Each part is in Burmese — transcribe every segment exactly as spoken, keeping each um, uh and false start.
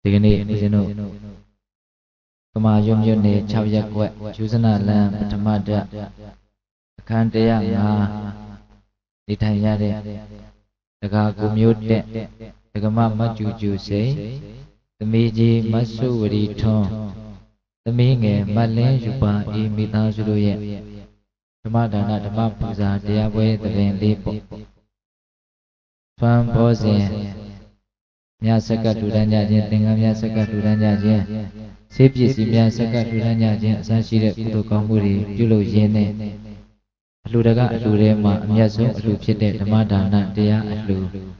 ဒီကနေ့ဦးဇင်းတို့ကမာရွတ်မြို့နယ်၆ရပ်ကွက်ယူဇနာလမ်းပထမဓာတ်အခန်း၁၀၅နေထိုင်ရတဲ့ဒကာကိုမျိုးတက်ဒကမမတ်ကျူကျူစိန်သမီးကြီးမတ်စုဝရီထွန်းသမီးငယ်မတ်လင်းယူပါအေးမိသားစုတို့ရဲ့ဓမ္မဒါနဓမ္မပူဇာတရားပွဲသဘင်လေးပေါ့သွမ်းဘောဇဉ်မြတ်စက္ကတူတန်းကြခြင်းသင်္ကန်းမြတ်စက္ကတူတန်းကြခြင်းဆေးပစ္စည်းများစက္ကတူတန်းကြခြင်းအစရှိတဲ့ကုသိုလ်ကောင်းမှုတွေပြုလုပ်ရင်းနဲ့အလှူတကအလှူထဲမှာအမြတ်ဆုံးအလှူဖြစ်တဲ့ဓမ္မဒါနတရားအလှူ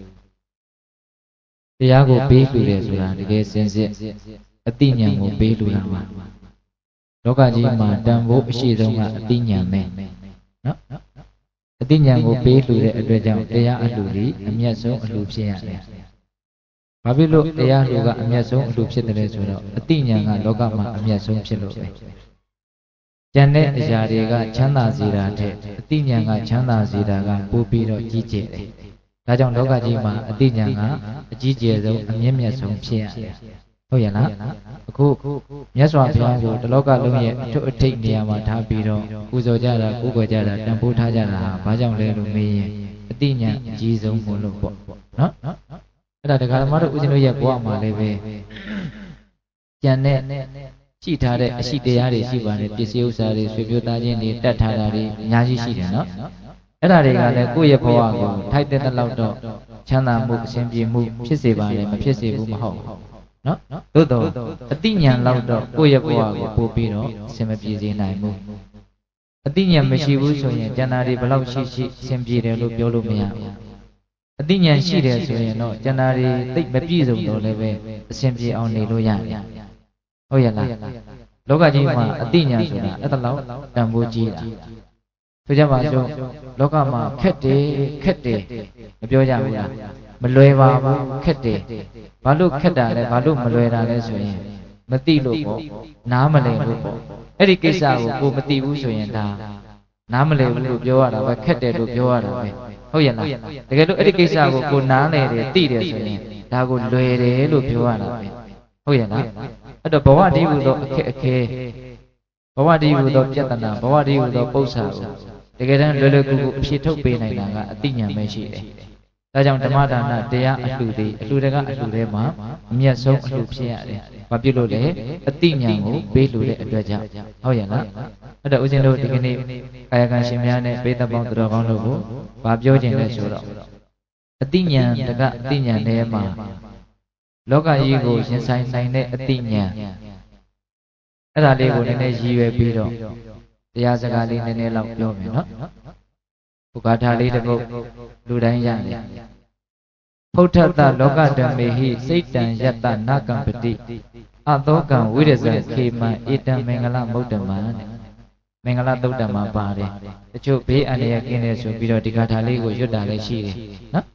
တရားကိုပေးလှူတယ်ဆိုတာတကယ်စင်စစ်အတိညာဉ်ကိုပေးလှူတာပါလောကကြီးမှာတန်ဖိုးအရှိဆုံးကအတိညာဉ်ပဲနော်အတိညာဉ်ကိုပေးလှူတဲ့အတွက်ကြောင့်တရားအလှူကြီးအမြတ်ဆုံးအလှူဖြစ်ရတယ်ဘာဖြစ်လို့တရားလှူကအမြတ်ဆုံးအလှူဖြစ်တယ်လဲဆိုတော့အတိညာဉ်ကလောကမှာအမြတ်ဆုံးဖြစ်လို့ပဲကျန်တဲ့အရာတွေကချမ်းသာစေတာတဲ့အတိညာဉ်ကချမ်းသာစေတာကပိုပြီးတော့ကြီးကျယ်တယ်ဒါကြောင့်လောကကြီးမှာအတိညာဉ်ကအကြီးကျယ်ဆုံးအမြင့်မြတ်ဆုံးဖြစ်ရတယ်ဟုတ်ရဲ့လားအခုမြတ်စွာဘုရားကိုတလောကလုံးရဲ့အထွတ်အထိပ်နေရာမှာထားပြီးတော့ပူဇော်ကြတာကိုးကွယ်ကြတာတန်ဖိုးထားကြတာဟာဘာကြောင့်လဲလို့မေးရင်အတိညာဉ်အကြီးဆုံးမို့လို့ပေါ့နော်အဲ့ဒါတရားဓမ္မတို့ဦးဇင်းတို့ရဲ့ဘဝမှာလည်းပဲကျန်တဲ့ရှိထားတဲ့အရှိတရားတွေရှိပါတယ်ပစ္စည်းဥစ္စာတွေဆွေမျိုးသားချင်းတွေတတ်ထားတာတွေအများကြီးရှိတယ်နော်အဲ့ဒါတွေကလည်းကိုယ့်ရဲ့ဘဝကိုထိုက်တဲ့လောက်တော့ချမ်းသာမှုအစဉ်ပြေမှုဖြစ်စေပါတယ်မဖြစ်စေဘူးမဟုတ်ဘူးနော်သို့တော့အတိညာဉ်လောက်တော့ကိုယ့်ရဲ့ဘဝကိုပို့ပြီးတော့အစဉ်မပြေစေနိုင်ဘူးအတိညာဉ်မရှိဘူးဆိုရင်ကျန်တာတွေဘယ်လောက်ရှိရှိအစဉ်ပြေတယ်လို့ပြောလို့မရဘူးအတိညာဉ်ရှိတယ်ဆိုရင်တော့ကျန်တာတွေသိမပြည့်စုံတော့လည်းပဲအစဉ်ပြေအောင်နေလို့ရတယ်ဟုတ်ရဲ့လားလောကကြီးမှာအတိညာဉ်ဆိုတာအဲ့ဒါလောက်တန်ဖိုးကြီးတာဆိုကြပါစို့လောကမှာခက်တယ်ခက်တယ်မပြောကြဘူးလားမလွယ်ပါဘူးခက်တယ်ဘာလို့ခက်တာလဲဘာလို့မလွယ်တာလဲဆိုရင်မသိလို့ပေါ့နားမလည်လို့ပေါ့အဲ့ဒီကိစ္စကိုကိုမသိဘူးဆိုရင်ဒါနားမလည်ဘူးလို့ပြောရတာပဲခက်တယ်လို့ပြောရတာပဲဟုတ်ရဲ့လားတကယ်လို့အဲ့ဒီကိစ္စကိုကိုနားလည်တယ်သိတယ်ဆိုရင်ဒါကိုလွယ်တယ်လို့ပြောရတာပဲဟုတ်ရဲ့လားအဲ့တော့ဘဝတည်းဟူသောအခက်အခဲဘဝတည်းဟူသောပြဿနာဘဝတည်းဟူသောပု္ပ္ပာကိုတကယ်တမ်းလွယ်လွယ်ကူကူအဖြေထုတ်ပေးနိုင်တာကအတိညာဉ်ပဲရှိတယ်ဒါကြောင့်ဓမ္မဒါနတရားအလှူတွေအလှူတကအလှူထဲမှာအမြတ်ဆုံးအလှူဖြစ်ရတယ်ဘာဖြစ်လို့လဲအတိညာဉ်ကိုပေးလှူတဲ့အတွက်ကြောင့်ဟုတ်ရဲ့လားအဲ့တော့ဦးဇင်းတို့ဒီကနေ့ကာယကံရှင်များနဲ့ပိဋကပေါင်းသူတော်ကောင်းတို့ကိုဗာပြောခြင်းလဲဆိုတော့အတိညာဉ်တကအတိညာဉ်ထဲမှာလောကကြီးကိုရင်ဆိုင်နိုင်တဲ့အတိညာဉ်အဲ့ဒါလေးကိုနည်းနည်းရည်ရွယ်ပြီးတော့တရားစကားလေးနည်းနည်းလောက်ပြောမယ်နော်ဘုရားထားလေးတစ်ပုဒ်လူတိုင်းရတယ်ဖုဋ္ဌတလောကဓမ္မေဟိစိတ်တံယတ္တနာကံပတိအသောကံဝိရဇံခေမံဧတံမင်္ဂလမုဒ္ဓမံတဲ့မင်္ဂလသုတ်တံမှာပါတယ်တချို့ဘေးအန္တရာယ်ကင်းတယ်ဆိုပြီးတော့ဒီဂါထာလေးကိုရွတ်တာလည်းရှိတယ်နော်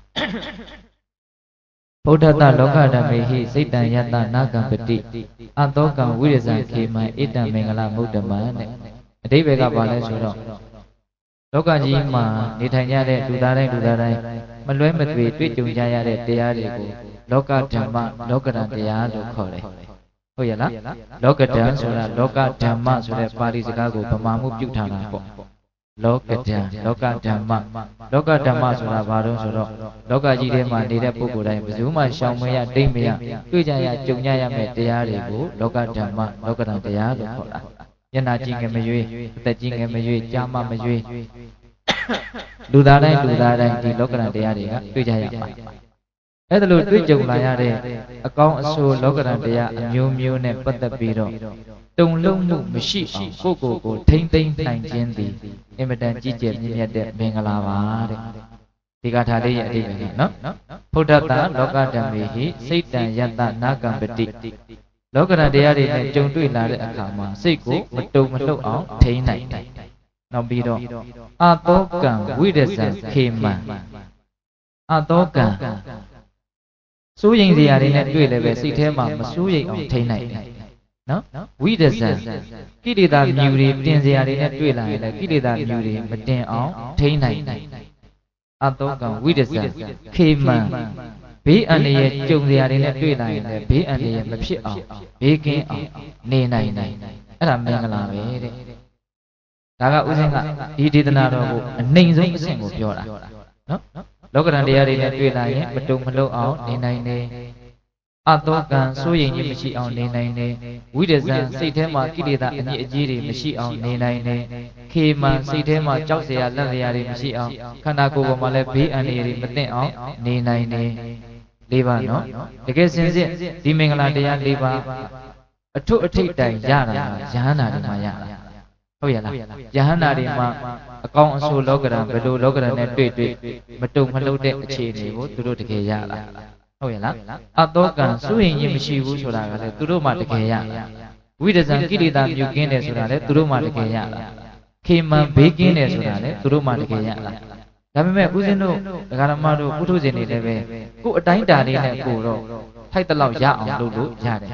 ဗုဒ္ဓတလောကဓမ္မေဟိစိတ်တံယတ္တနာကံပတိအသောကံဝိရဇံခေမံဧတံမင်္ဂလမုဒ္ဓမံတဲ့အဓိပ္ပာယ်ကဘာလဲဆိုတော့လောကကြီးမှာနေထိုင်ကြတဲ့လူသားတိုင်းလူသားတိုင်းမလွဲမသွေတွေ့ကြုံကြရတဲ့တရားတွေကိုလောကဓမ္မလောကဓာတ်တရားလို့ခေါ်တယ်ဟုတ်ရဲ့လားလောကဓာတ်ဆိုတာလောကဓမ္မဆိုတဲ့ပါဠိစကားကိုဗမာမှုပြုထားတာပေါ့လောကဓာတ်လောကဓမ္မလောကဓမ္မဆိုတာဘာလို့ဆိုတော့လောကကြီးထဲမှာနေတဲ့ပုဂ္ဂိုလ်တိုင်းဘယ်သူမှရှောင်မရတိတ်မရတွေ့ကြရကြုံကြရမယ့်တရားတွေကိုလောကဓမ္မလောကဓာတ်တရားလို့ခေါ်တာညနာကြီးငယ်မရွေးအသက်ကြီးငယ်မရွေးကြာမမရွေးလူသားတိုင်းလူသားတိုင်းဒီလောကဓာတ်တရားတွေကတွေ့ကြရမှာအဲ့ဒါလို့တွေ့ကြုံလာရတဲ့အကောင်းအဆိုးလောကဓာတ်တရားအမျိုးမျိုးနဲ့ပတ်သက်ပြီးတော့တုံလုံးမှုမရှိအောင်ကိုယ့်ကိုယ်ကိုထိမ့်သိမ့်နိုင်ခြင်းသည်အင်မတန်ကြီးကျယ်မြင့်မြတ်တဲ့မင်္ဂလာပါတဲ့ဒီကထာလေးရဲ့အဓိပ္ပာယ်ကနော်ဖုဋ္ဌတလောကဓမ္မေဟိစိတ်တံယတ္တနာကံပတိလောကဓာတ်တရားတွေနဲ့ကြုံတွေ့လာတဲ့အခါမှာစိတ်ကိုမတုံမလှုပ်အောင်ထိန်းနိုင်တယ်နောက်ပြီးတော့အသောကံဝိရဇံခေမံအသောကံစိုးရိမ်စရာတွေနဲ့တွေ့လည်းပဲစိတ်ထဲမှာမစိုးရိမ်အောင်ထိန်းနိုင်တယ်နော်ဝိရဇံကိလေသာမြူတွေတင်စရာတွေနဲ့တွေ့လာရင်လည်းကိလေသာမြူတွေမတင်အောင်ထိန်းနိုင်တယ်အသောကံဝိရဇံခေမံဘေးအန္တရာယ်ကြုံစရာတွေနဲ့တွေ့လာရင်လည်းဘေးအန္တရာယ်မဖြစ်အောင်ဘေးကင်းအောင်နေနိုင်နိုင်အဲ့ဒါမင်္ဂလာပဲတဲ့ဒါကဥစဉ်ကဒီဒေသနာတော်ကိုအနှိမ်ဆုံးအဆင့်ကိုပြောတာနော်လောကဓာတ်တရားတွေနဲ့တွေ့လာရင်မတုံမလှုပ်အောင်နေနိုင်တယ်အတောကံစိုးရိမ်ခြင်းမရှိအောင်နေနိုင်တယ်ဝိဒဇံစိတ်ထဲမှာကိလေသာအညစ်အကြေးတွေမရှိအောင်နေနိုင်တယ်ခေမံစိတ်ထဲမှာကြောက်စရာလက်စရာတွေမရှိအောင်ခန္ဓာကိုယ်ပေါ်မှာလည်းဘေးအန္တရာယ်တွေမသိအောင်နေနိုင်တယ်လေးပါနော်တကယ်စင်စစ်ဒီမင်္ဂလာတရားလေးပါအထွတ်အထိပ်တိုင်ရတာယဟန္တာတွေမှာရတာဟုတ်ရလားယဟန္တာတွေမှာအကောင်းအဆိုးလောကဓာတ်ဘယ်လိုလောကဓာတ်နဲ့တွေ့တွေ့မတုံမလှုပ်တဲ့အခြေအနေကိုသူတို့တကယ်ရလာဟုတ်ရလားအတောကံစိုးရင်ရင်မရှိဘူးဆိုတာကလည်းသူတို့မှတကယ်ရဝိဒဇံကိလေသာမြုပ်ကင်းတယ်ဆိုတာလည်းသူတို့မှတကယ်ရခေမံဘေးကင်းတယ်ဆိုတာလည်းသူတို့မှတကယ်ရဒါပေမဲ့ဦးဇင်းတို့ဒကာရမတို့ပုထုဇဉ်တွေလည်းပဲကိုယ်အတိုင်းတာလေးနဲ့ကိုတော့ထိုက်တလောက်ရအောင်လုပ်လို့ရတယ်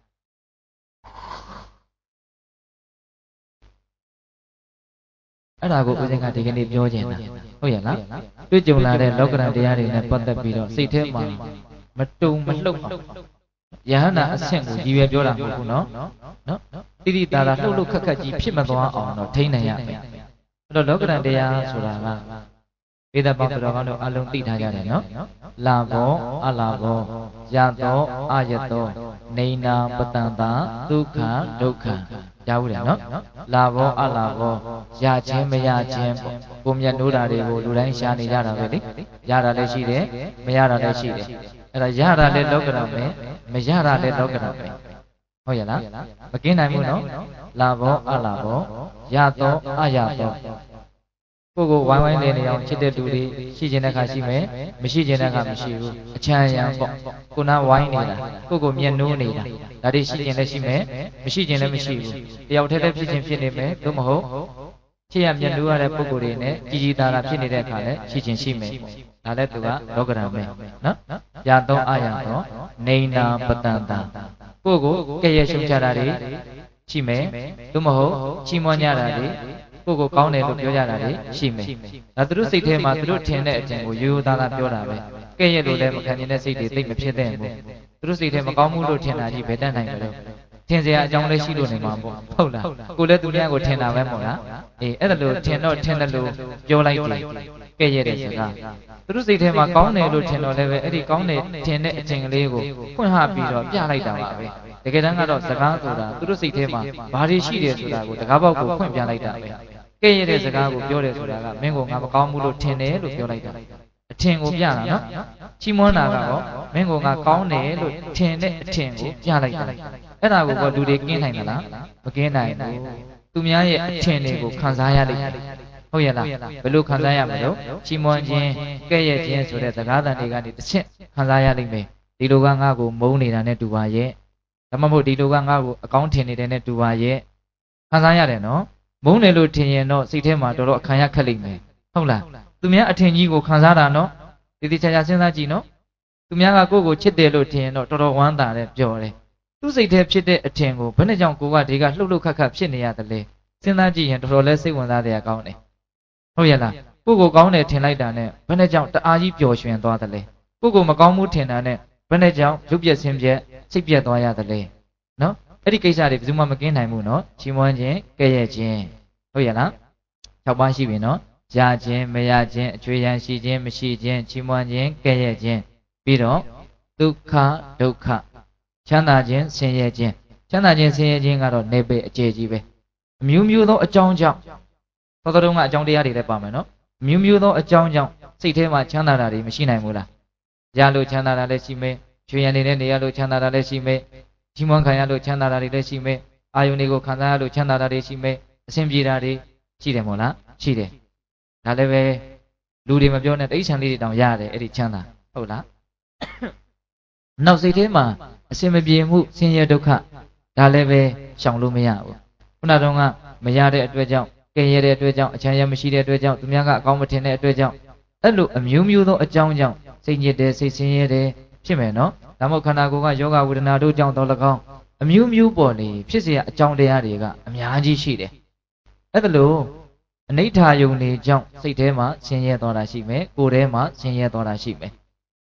အဲ့ဒါကိုဦးဇင်းကဒီကနေ့ပြောခြင်းတာဟုတ်ရဲ့လားတွေ့ကြုံလာတဲ့လောကဓာတ်တရားတွေနဲ့ပတ်သက်ပြီးတော့စိတ်ထဲမှာမတုံမလှုပ်အောင်ယဟန္တာအဆင့်ကိုရည်ရွယ်ပြောတာမဟုတ်ဘူးနော်နော်တိတိတာတာလှုပ်လှုပ်ခက်ခက်ကြီးဖြစ်မသွားအောင်တော့ထိန်းနိုင်ရမယ်အဲ့တော့လောကဓာတ်တရားဆိုတာကဧတပေါင်းတော်ကောင်းတို့အလုံးသိထားကြတယ်နော်လာဘောအလာဘောယသောအယသောနေနာပတန္တာဒုက္ခဒုက္ခကြားဘူးတယ်နော်လာဘောအလာဘောရခြင်းမရခြင်းပေါ့ကိုမြတ်နိုးတာတွေကိုလူတိုင်းရှားနေကြတာပဲလေရတာလည်းရှိတယ်မရတာလည်းရှိတယ်အဲ့ဒါရတာလည်းလောကဓာတ်ပဲမရတာလည်းလောကဓာတ်ပဲဟုတ်ရလားမကင်းနိုင်ဘူးနော်လာဘောအလာဘောရသောအယသောကိုကိုဝိုင်းဝိုင်းနေနေအောင်ချစ်တဲ့လူတွေရှိခြင်းတဲ့ခါရှိမယ်မရှိခြင်းတဲ့ခါမရှိဘူးအချမ်းရံပေါ့ကိုနာဝိုင်းနေတာကိုကိုမျက်နှိုးနေတာဒါတွေရှိခြင်းလည်းရှိမယ်မရှိခြင်းလည်းမရှိဘူးတယောက်တည်းလည်းဖြစ်ခြင်းဖြစ်နေမယ်သို့မဟုတ်ချစ်ရမျက်နှိုးရတဲ့ပုဂ္ဂိုလ်တွေနဲ့ကြည်ကြည်သာသာဖြစ်နေတဲ့အခါလည်းရှိခြင်းရှိမယ်ဒါလည်းသူကလောကဓာတ်ပဲနော်ရသောအယသောနေနာပတန္တာကိုကိုကဲ့ရဲ့ရှုံချတာတွေရှိမယ်သို့မဟုတ်ချီးမွမ်းကြတာတွေကိုကိုကောင်းတယ်လို့ပြောကြတာတွေရှိမယ်ဒါသူတို့စိတ်ထဲမှာသူတို့ထင်တဲ့အထင်ကိုရိုးရိုးသားသားပြောတာပဲကဲ့ရဲ့လို့လည်းမခံနိုင်တဲ့စိတ်တွေသိမဖြစ်တဲ့ဘူးသူတို့စိတ်ထဲမကောင်းဘူးလို့ထင်တာကြီးဘယ်တတ်နိုင်ကြလဲထင်စရာအကြောင်းလည်းရှိလို့နေမှာပေါ့ဟုတ်လားကိုလည်းသူများကိုထင်တာပဲမို့လားအေးအဲ့ဒါလို့ထင်တော့ထင်တယ်လို့ပြောလိုက်တယ်ကဲ့ရဲ့တဲ့စကားသူတို့စိတ်ထဲမှာကောင်းတယ်လို့ထင်တော့လည်းပဲအဲ့ဒီကောင်းတယ်ထင်တဲ့အထင်ကလေးကိုဖွင့်ဟပြီးတော့ပြလိုက်တာပါပဲတကယ်တမ်းကတော့စကားဆိုတာသူတို့စိတ်ထဲမှာဘာတွေရှိတယ်ဆိုတာကိုတကားပေါက်ကိုဖွင့်ပြလိုက်တာပဲကဲ့ရဲ့တဲ့စကားကိုပြောတယ်ဆိုတာကမင်းကငါမကောင်းဘူးလို့ထင်တယ်လို့ပြောလိုက်တာအထင်ကိုပြတာနော်ချီးမွမ်းတာကတော့မင်းကငါကောင်းတယ်လို့ထင်တဲ့အထင်ကိုပြလိုက်တာအဲ့ဒါကိုကလူတွေကင်းနိုင်သလားမကင်းနိုင်ဘူးသူများရဲ့အထင်တွေကိုခံစားရလိမ့်မယ်ဟုတ်ရဲ့လားဘယ်လိုခံစားရမလို့ချီးမွမ်းခြင်းကဲ့ရဲ့ခြင်းဆိုတဲ့စကားသံတွေကနေတစ်ချက်ခံစားရလိမ့်မယ်ဒီလိုကငါ့ကိုမုန်းနေတာနဲ့တူပါရဲ့ဒါမှမဟုတ်ဒီလိုကငါ့ကိုအကောင်းထင်နေတဲ့နဲ့တူပါရဲ့ခံစားရတယ်နော်မုန်းတယ်လို့ထင်ရင်တော့စိတ်ထဲမှာတော်တော်အခါရခက်လိမ့်မယ်ဟုတ်လားသူများအထင်ကြီးကိုခံစားတာနော်ဒီဒီချာချာစဉ်းစားကြည့်နော်သူများကကိုယ့်ကိုချစ်တယ်လို့ထင်ရင်တော့တော်တော်ဝမ်းသာတယ်ပြောတယ်သူစိတ်ထဲဖြစ်တဲ့အထင်ကိုဘယ်နဲ့ကြောင့်ကိုကဒီကလှုပ်လှုပ်ခတ်ခတ်ဖြစ်နေရတယ်လဲစဉ်းစားကြည့်ရင်တော်တော်လေးစိတ်ဝင်စားတဲ့အကောင်းတယ်ဟုတ်ရဲ့လားကိုယ့်ကိုကောင်းတယ်ထင်လိုက်တာနဲ့ဘယ်နဲ့ကြောင့်တအားကြီးပျော်ရွှင်သွားတယ်လဲကိုယ့်ကိုမကောင်းမှုထင်တာနဲ့ဘယ်နဲ့ကြောင့်ရုပ်ပြက်ဆင်းပြက်စိတ်ပြက်သွားရတယ်လဲနော်အဲ့ဒီကိစ္စတွေဘယ်သူမှမကင်းနိုင်ဘူးနော်ချီးမွမ်းခြင်းကဲ့ရဲ့ခြင်းဟုတ်ရဲ့လား၆ပါးရှိပြီနော်ရခြင်းမရခြင်းအကျွေးရန်ရှိခြင်းမရှိခြင်းချီးမွမ်းခြင်းကဲ့ရဲ့ခြင်းပြီးတော့ဒုက္ခဒုက္ခချမ်းသာခြင်းဆင်းရဲခြင်းချမ်းသာခြင်းဆင်းရဲခြင်းကတော့နေပေအကျေကြီးပဲအမျိုးမျိုးသောအကြောင်းကြောင့်သောတော်ကအကြောင်းတရားတွေလည်းပါမယ်နော်အမျိုးမျိုးသောအကြောင်းကြောင့်စိတ်ထဲမှာချမ်းသာတာတွေမရှိနိုင်ဘူးလားရလို့ချမ်းသာတာလည်းရှိမယ်ချွေရန်နေတဲ့နေရလို့ချမ်းသာတာလည်းရှိမယ်ချီးမွမ်းခံရလို့ချမ်းသာတာတွေလည်းရှိမယ်အာယုန်တွေကိုခံစားရလို့ချမ်းသာတာတွေရှိမယ်အဆင်ပြေတာတွေရှိတယ်မို့လားရှိတယ်ဒါလည်းပဲလူတွေမပြောနဲ့တိဋ္ဌာန်လေးတွေတောင်ရတယ်အဲ့ဒီချမ်းသာဟုတ်လားနောက်စိတ်ထဲမှာအစင်မပြေမှုဆင်းရဲဒုက္ခဒါလည်းပဲရှောင်လို့မရဘူးခုနတုန်းကမရတဲ့အတွက်ကြောင့်ကဲရတဲ့အတွက်ကြောင့်အချမ်းရမရှိတဲ့အတွက်ကြောင့်သူများကအကောင်းမထင်တဲ့အတွက်ကြောင့်အဲ့လိုအမျိုးမျိုးသောအကြောင်းကြောင့်စိတ်ညစ်တယ်စိတ်ဆင်းရဲတယ်ဖြစ်မယ်နော်ဒါမှမဟုတ်ခန္ဓာကိုယ်ကယောဂဝေဒနာတို့ကြောင့်တော့၎င်းအမျိုးမျိုးပေါ်လေဖြစ်เสียအကြောင်းတရားတွေကအများကြီးရှိတယ်အဲ့ဒါလို့အနိဋ္ဌာယုံနေကြောင့်စိတ်ထဲမှာဆင်းရဲသွားတာရှိမယ်ကိုယ်ထဲမှာဆင်းရဲသွားတာရှိမယ်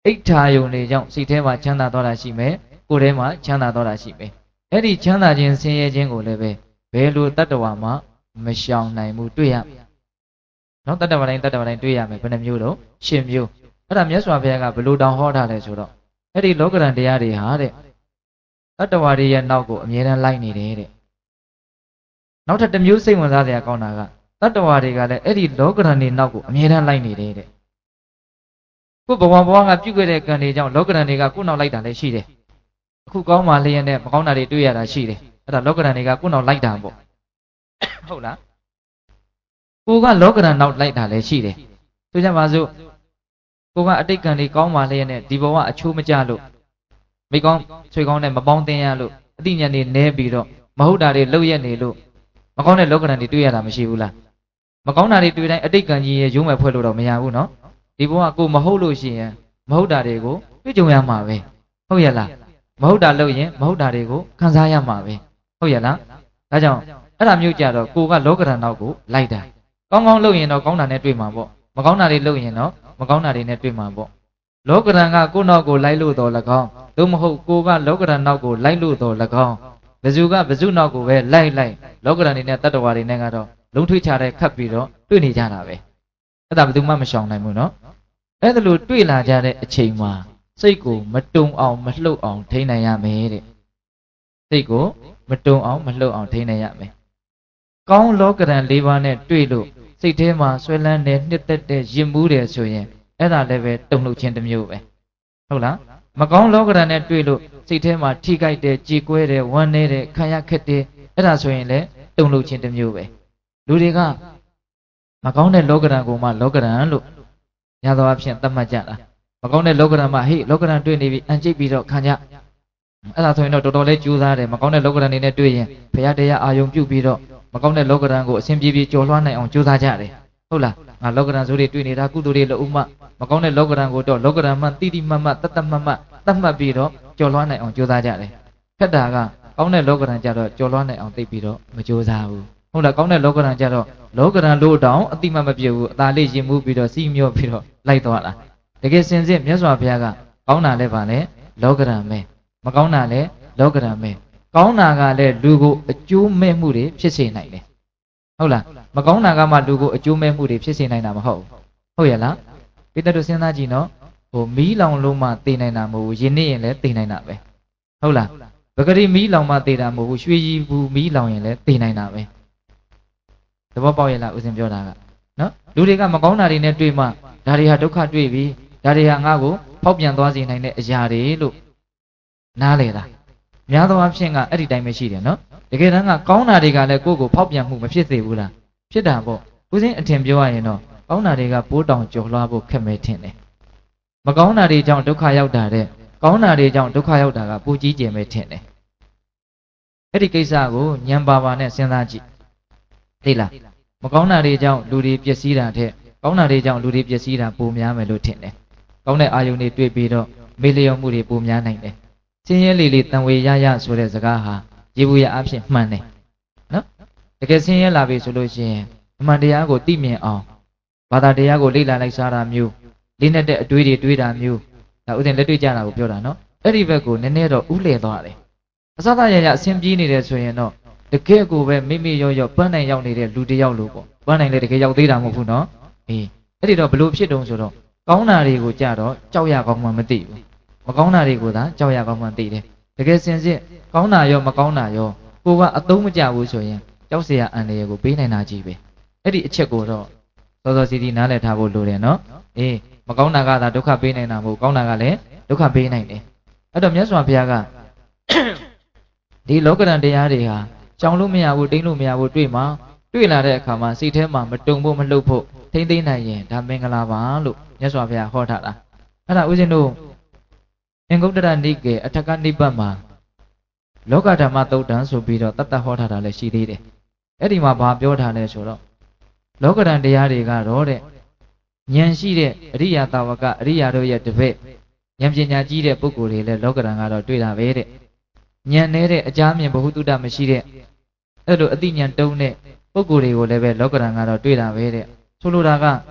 အိဋ္ဌာယုံတွေကြောင့်စိတ်ထဲမှာချမ်းသာသွားတာရှိမယ်ကိုယ်ထဲမှာချမ်းသာသွားတာရှိမယ်အဲ့ဒီချမ်းသာခြင်းဆင်းရဲခြင်းကိုလည်းပဲဘယ်လိုတတ္တဝါမှမရှောင်နိုင်ဘူးတွေ့ရနော်တတ္တဝါတိုင်းတတ္တဝါတိုင်းတွေ့ရမယ်ဘယ်နှမျိုးတော့ရှင်းမျိုးအဲ့ဒါမြတ်စွာဘုရားကဘယ်လိုတောင်ဟောထားလဲဆိုတော့အဲ့ဒီလောကရန်တရားတွေဟာတဲ့တတ္တဝါတွေရဲ့နောက်ကိုအမြဲတမ်းလိုက်နေတယ်တဲ့နောက်ထပ်တစ်မျိုးစိတ်ဝင်စားစရာကောင်းတာကတတ္တဝါတွေကလည်းအဲ့ဒီလောကရန်တွေနောက်ကိုအမြဲတမ်းလိုက်နေတယ်တဲ့ကိုဘဝဘဝကပြုခဲ့တဲ့ကံတွေကြောင့်လောကရန်တွေကကိုနောက်လိုက်တာလည်းရှိတယ်အခုကောင်းမှလျက်နဲ့မကောင်းတာတွေတွေ့ရတာရှိတယ်အဲ့ဒါလောကရန်တွေကကိုနောက်လိုက်တာပေါ့ဟုတ်လားကိုကလောကရန်နောက်လိုက်တာလည်းရှိတယ်ဆိုကြပါစို့ကိုကအတိတ်ကံတွေကောင်းမှလျက်နဲ့ဒီဘဝအချိုးမကျလို့မိကောင်းဆွေကောင်းနဲ့မပေါင်းသင်းရလို့အတိညာဉ်တွေနဲပြီးတော့မဟုတ်တာတွေလှုပ်ရက်နေလို့မကောင်းတဲ့လောကရန်တွေတွေ့ရတာမရှိဘူးလားမကောင်းတာတွေတွေ့တိုင်းအတိတ်ကံကြီးရဲ့ရုံးမဲ့ဖွဲ့လို့တော့မရဘူးနော်ဒီဘဝကိုမဟုတ်လို့ရှိရင်မဟုတ်တာတွေကိုတွေ့ကြုံရမှာပဲဟုတ်ရဲ့လားမဟုတ်တာလုပ်ရင်မဟုတ်တာတွေကိုခံစားရမှာပဲဟုတ်ရဲ့လားဒါကြောင့်အဲ့ဒါမျိုးကြတော့ကိုကလောကရန်နောက်ကိုလိုက်တာကောင်းကောင်းလုပ်ရင်တော့ကောင်းတာနဲ့တွေ့မှာပေါ့မကောင်းတာတွေလုပ်ရင်တော့မကောင်းတာတွေနဲ့တွေ့မှာပေါ့လောကရန်ကကိုယ့်နောက်ကိုလိုက်လို့တော့၎င်းသို့မဟုတ်ကိုကလောကရန်နောက်ကိုလိုက်လို့တော့၎င်းဘဇုကဘဇုနောက်ကိုပဲလိုက်လိုက်လောကရန်တွေနဲ့တတ္တဝါတွေနဲ့ကတော့လုံးထွေးချတဲ့ခတ်ပြီးတော့တွေ့နေကြတာပဲအဲ့ဒါဘယ်သူမှမရှောင်နိုင်ဘူးနော်အဲ့ဒါလို့တွေ့လာကြတဲ့အချိန်မှာစိတ်ကိုမတုံအောင်မလှုပ်အောင်ထိန်းနိုင်ရမယ်တဲ့စိတ်ကိုမတုံအောင်မလှုပ်အောင်ထိန်းနိုင်ရမယ်ကောင်းလောကရန်၄ပါးနဲ့တွေ့လို့စိတ်ထဲမှာဆွဲလန်းတဲ့နှစ်သက်တဲ့ရင်မှုတယ်ဆိုရင်အဲ့ဒါလည်းပဲတုံလှုပ်ခြင်းတစ်မျိုးပဲဟုတ်လားမကောင်းလောကရန်နဲ့တွေ့လို့စိတ်ထဲမှာထိကြိုက်တယ်ကြေကွဲတယ်ဝမ်းနည်းတယ်ခံရခက်တယ်အဲ့ဒါဆိုရင်လည်းတုံလှုပ်ခြင်းတစ်မျိုးပဲလူတွေကမကောင်းတဲ့လောကရန်ကိုမှလောကရန်လို့ညသောအဖြစ်သတ်မှတ်ကြတာမကောင်းတဲ့လောကရန်မှာဟေ့လောကရန်တွေ့နေပြီအန်ကျိတ်ပြီးတော့ခံကြအဲ့ဒါဆိုရင်တော့တော်တော်လေးကြိုးစားတယ်မကောင်းတဲ့လောကရန်တွေနဲ့တွေ့ရင်ဘုရားတရားအာယုံပြုပြီးတော့မကောင်းတဲ့လောကရန်ကိုအစဉ်ပြေပြေကြော်လွှမ်းနိုင်အောင်ကြိုးစားကြတယ်ဟုတ်လားငါလောကရန်ဆိုတွေတွေ့နေတာကုသိုလ်တွေလို့ဥမမကောင်းတဲ့လောကရန်ကိုတော့လောကရန်မှတိတိမတ်မတ်တတ်တတ်မတ်မတ်သတ်မှတ်ပြီးတော့ကြော်လွှမ်းနိုင်အောင်ကြိုးစားကြတယ်ခက်တာကကောင်းတဲ့လောကရန်ကြတော့ကြော်လွှမ်းနိုင်အောင်သိပြီးတော့မကြိုးစားဘူးဟုတ်လားကောင်းတဲ့လောကရန်ကြတော့လောကရန်လို့တောင်အတိမတ်မပြည့်ဘူးအသာလေးရင်မှုပြီးတော့စီးမျောပြီးတော့လိုက်သွားတာတကယ်စင်စစ်မြတ်စွာဘုရားကကောင်းတာလည်းပါလေလောကရန်ပဲမကောင်းတာလည်းလောကရန်ပဲကောင်းတာကလည်းလူကိုအကျိုးမဲ့မှုတွေဖြစ်စေနိုင်တယ်ဟုတ်လားမကောင်းတာကမှလူကိုအကျိုးမဲ့မှုတွေဖြစ်စေနိုင်တာမဟုတ်ဘူးဟုတ်ရဲ့လားပိဿတို့စဉ်းစားကြည့်နော်ဟိုမီးလောင်လုံးမှသိနိုင်တာမဟုတ်ဘူးယင်းနေရင်လည်းသိနိုင်တာပဲဟုတ်လားပဂရိမီးလောင်မှသိတာမဟုတ်ဘူးရွှေရည်ဘူးမီးလောင်ရင်လည်းသိနိုင်တာပဲသဘောပေါက်ရဲ့လားဦးဇင်ပြောတာကနော်လူတွေကမကောင်းတာတွေနဲ့တွေ့မှဒါတွေဟာဒုက္ခတွေ့ပြီဒါတွေဟာငါ့ကိုဖောက်ပြန်သွားစေနိုင်တဲ့အရာတွေလို့နားလေတာများသောအားဖြင့်ကအဲ့ဒီတိုင်းပဲရှိတယ်နော်တကယ်တမ်းကကောင်းတာတွေကလည်းကိုယ့်ကိုဖောက်ပြန်မှုမဖြစ်စေဘူးလားဖြစ်တာပေါ့ဦးဇင်းအထင်ပြောရရင်တော့ကောင်းတာတွေကပိုးတောင်ကြော်လွှားဖို့ခက်မဲထင်တယ်မကောင်းတာတွေကြောင့်ဒုက္ခရောက်တာတဲ့ကောင်းတာတွေကြောင့်ဒုက္ခရောက်တာကပိုကြီးကျယ်မဲထင်တယ်အဲ့ဒီကိစ္စကိုဉာဏ်ပါပါနဲ့စဉ်းစားကြည့်သိလားမကောင်းတာတွေကြောင့်လူတွေပျက်စီးတာတဲ့ကောင်းတာတွေကြောင့်လူတွေပျက်စီးတာပိုများမယ်လို့ထင်တယ်ကောင်းတဲ့အာယုန်တွေတွေ့ပြီးတော့မေ့လျော့မှုတွေပိုများနိုင်တယ်စင်းရဲလေးလေးတန်ဝေရရဆိုတဲ့စကားဟာရေဘူးရအဖြစ်မှန်တယ်နော်တကယ်စင်းရဲလာပြီဆိုလို့ရှိရင်အမှန်တရားကိုသိမြင်အောင်ဘာသာတရားကိုလေ့လာလိုက်စားတာမျိုးလေးနဲ့တဲ့အတွေးတွေတွေးတာမျိုးဒါဥစဉ်လက်တွေ့ကြတာကိုပြောတာနော်အဲ့ဒီဘက်ကိုနည်းနည်းတော့ဥလှည့်သွားတယ်အစသရရအဆင်ပြေးနေတယ်ဆိုရင်တော့တကယ်ကိုပဲမိမိရောရောပန်းနိုင်ရောက်နေတဲ့လူတယောက်လို့ပေါ့ပန်းနိုင်လေတကယ်ရောက်သေးတာမဟုတ်ဘူးနော်အေးအဲ့ဒီတော့ဘလို့ဖြစ်တုံးဆိုတော့ကောင်းတာတွေကိုကြတော့ကြောက်ရကောင်းမှမသိဘူးမကောင်းတာတွေကိုသာကြောက်ရကောင်းမှသိတယ်တကယ်စင်စစ်ကောင်းတာရောမကောင်းတာရောကိုကအသုံးမကျဘူးဆိုရင်ကြောက်เสียအန်တွေကိုပေးနိုင်တာကြီးပဲအဲ့ဒီအချက်ကိုတော့စောစောစီစီနားလည်ထားဖို့လိုတယ်နော်အေးမကောင်းတာကသာဒုက္ခပေးနိုင်တာမဟုတ်ကောင်းတာကလည်းဒုက္ခပေးနိုင်တယ်အဲ့တော့မြတ်စွာဘုရားကဒီလောကရန်တရားတွေဟာကြောင်လို့မရဘူးတိမ့်လို့မရဘူးတွေ့မှာတွေ့လာတဲ့အခါမှာစိတ်ထဲမှာမတုံဖို့မလှုပ်ဖို့ထိမ့်သိမ့်နိုင်ရင်ဒါမင်္ဂလာပါလို့မြတ်စွာဘုရားဟောထားတာအဲ့ဒါဦးဇင်းတို့အင်္ဂုတ္တရနိကေအထကနိဗ္ဗာန်မှာလောကဓမ္မသုတ်တံဆိုပြီးတော့တတ်တဟောထားတာလည်းရှိသေးတယ်အဲ့ဒီမှာဘာပြောထားလဲဆိုတော့လောကဓာတ်တရားတွေကတော့တဲ့ဉာဏ်ရှိတဲ့အရိယာတာဝကအရိယာတို့ရဲ့တပည့်ဉာဏ်ပညာကြီးတဲ့ပုဂ္ဂိုလ်တွေလည်းလောကဓာတ်ကတော့တွေ့တာပဲတဲ့ဉာဏ်နဲ့တဲ့အကြမြင်ဘ ഹു တုတမရှိတဲ့အဲ့လိုအတိဉာဏ်တုံးတဲ့ပုဂ္ဂိုလ်တွေကိုလည်းပဲလောကဓာတ်ကတော့တွေ့တာပဲတဲ့ဆိုလိုတာကဘ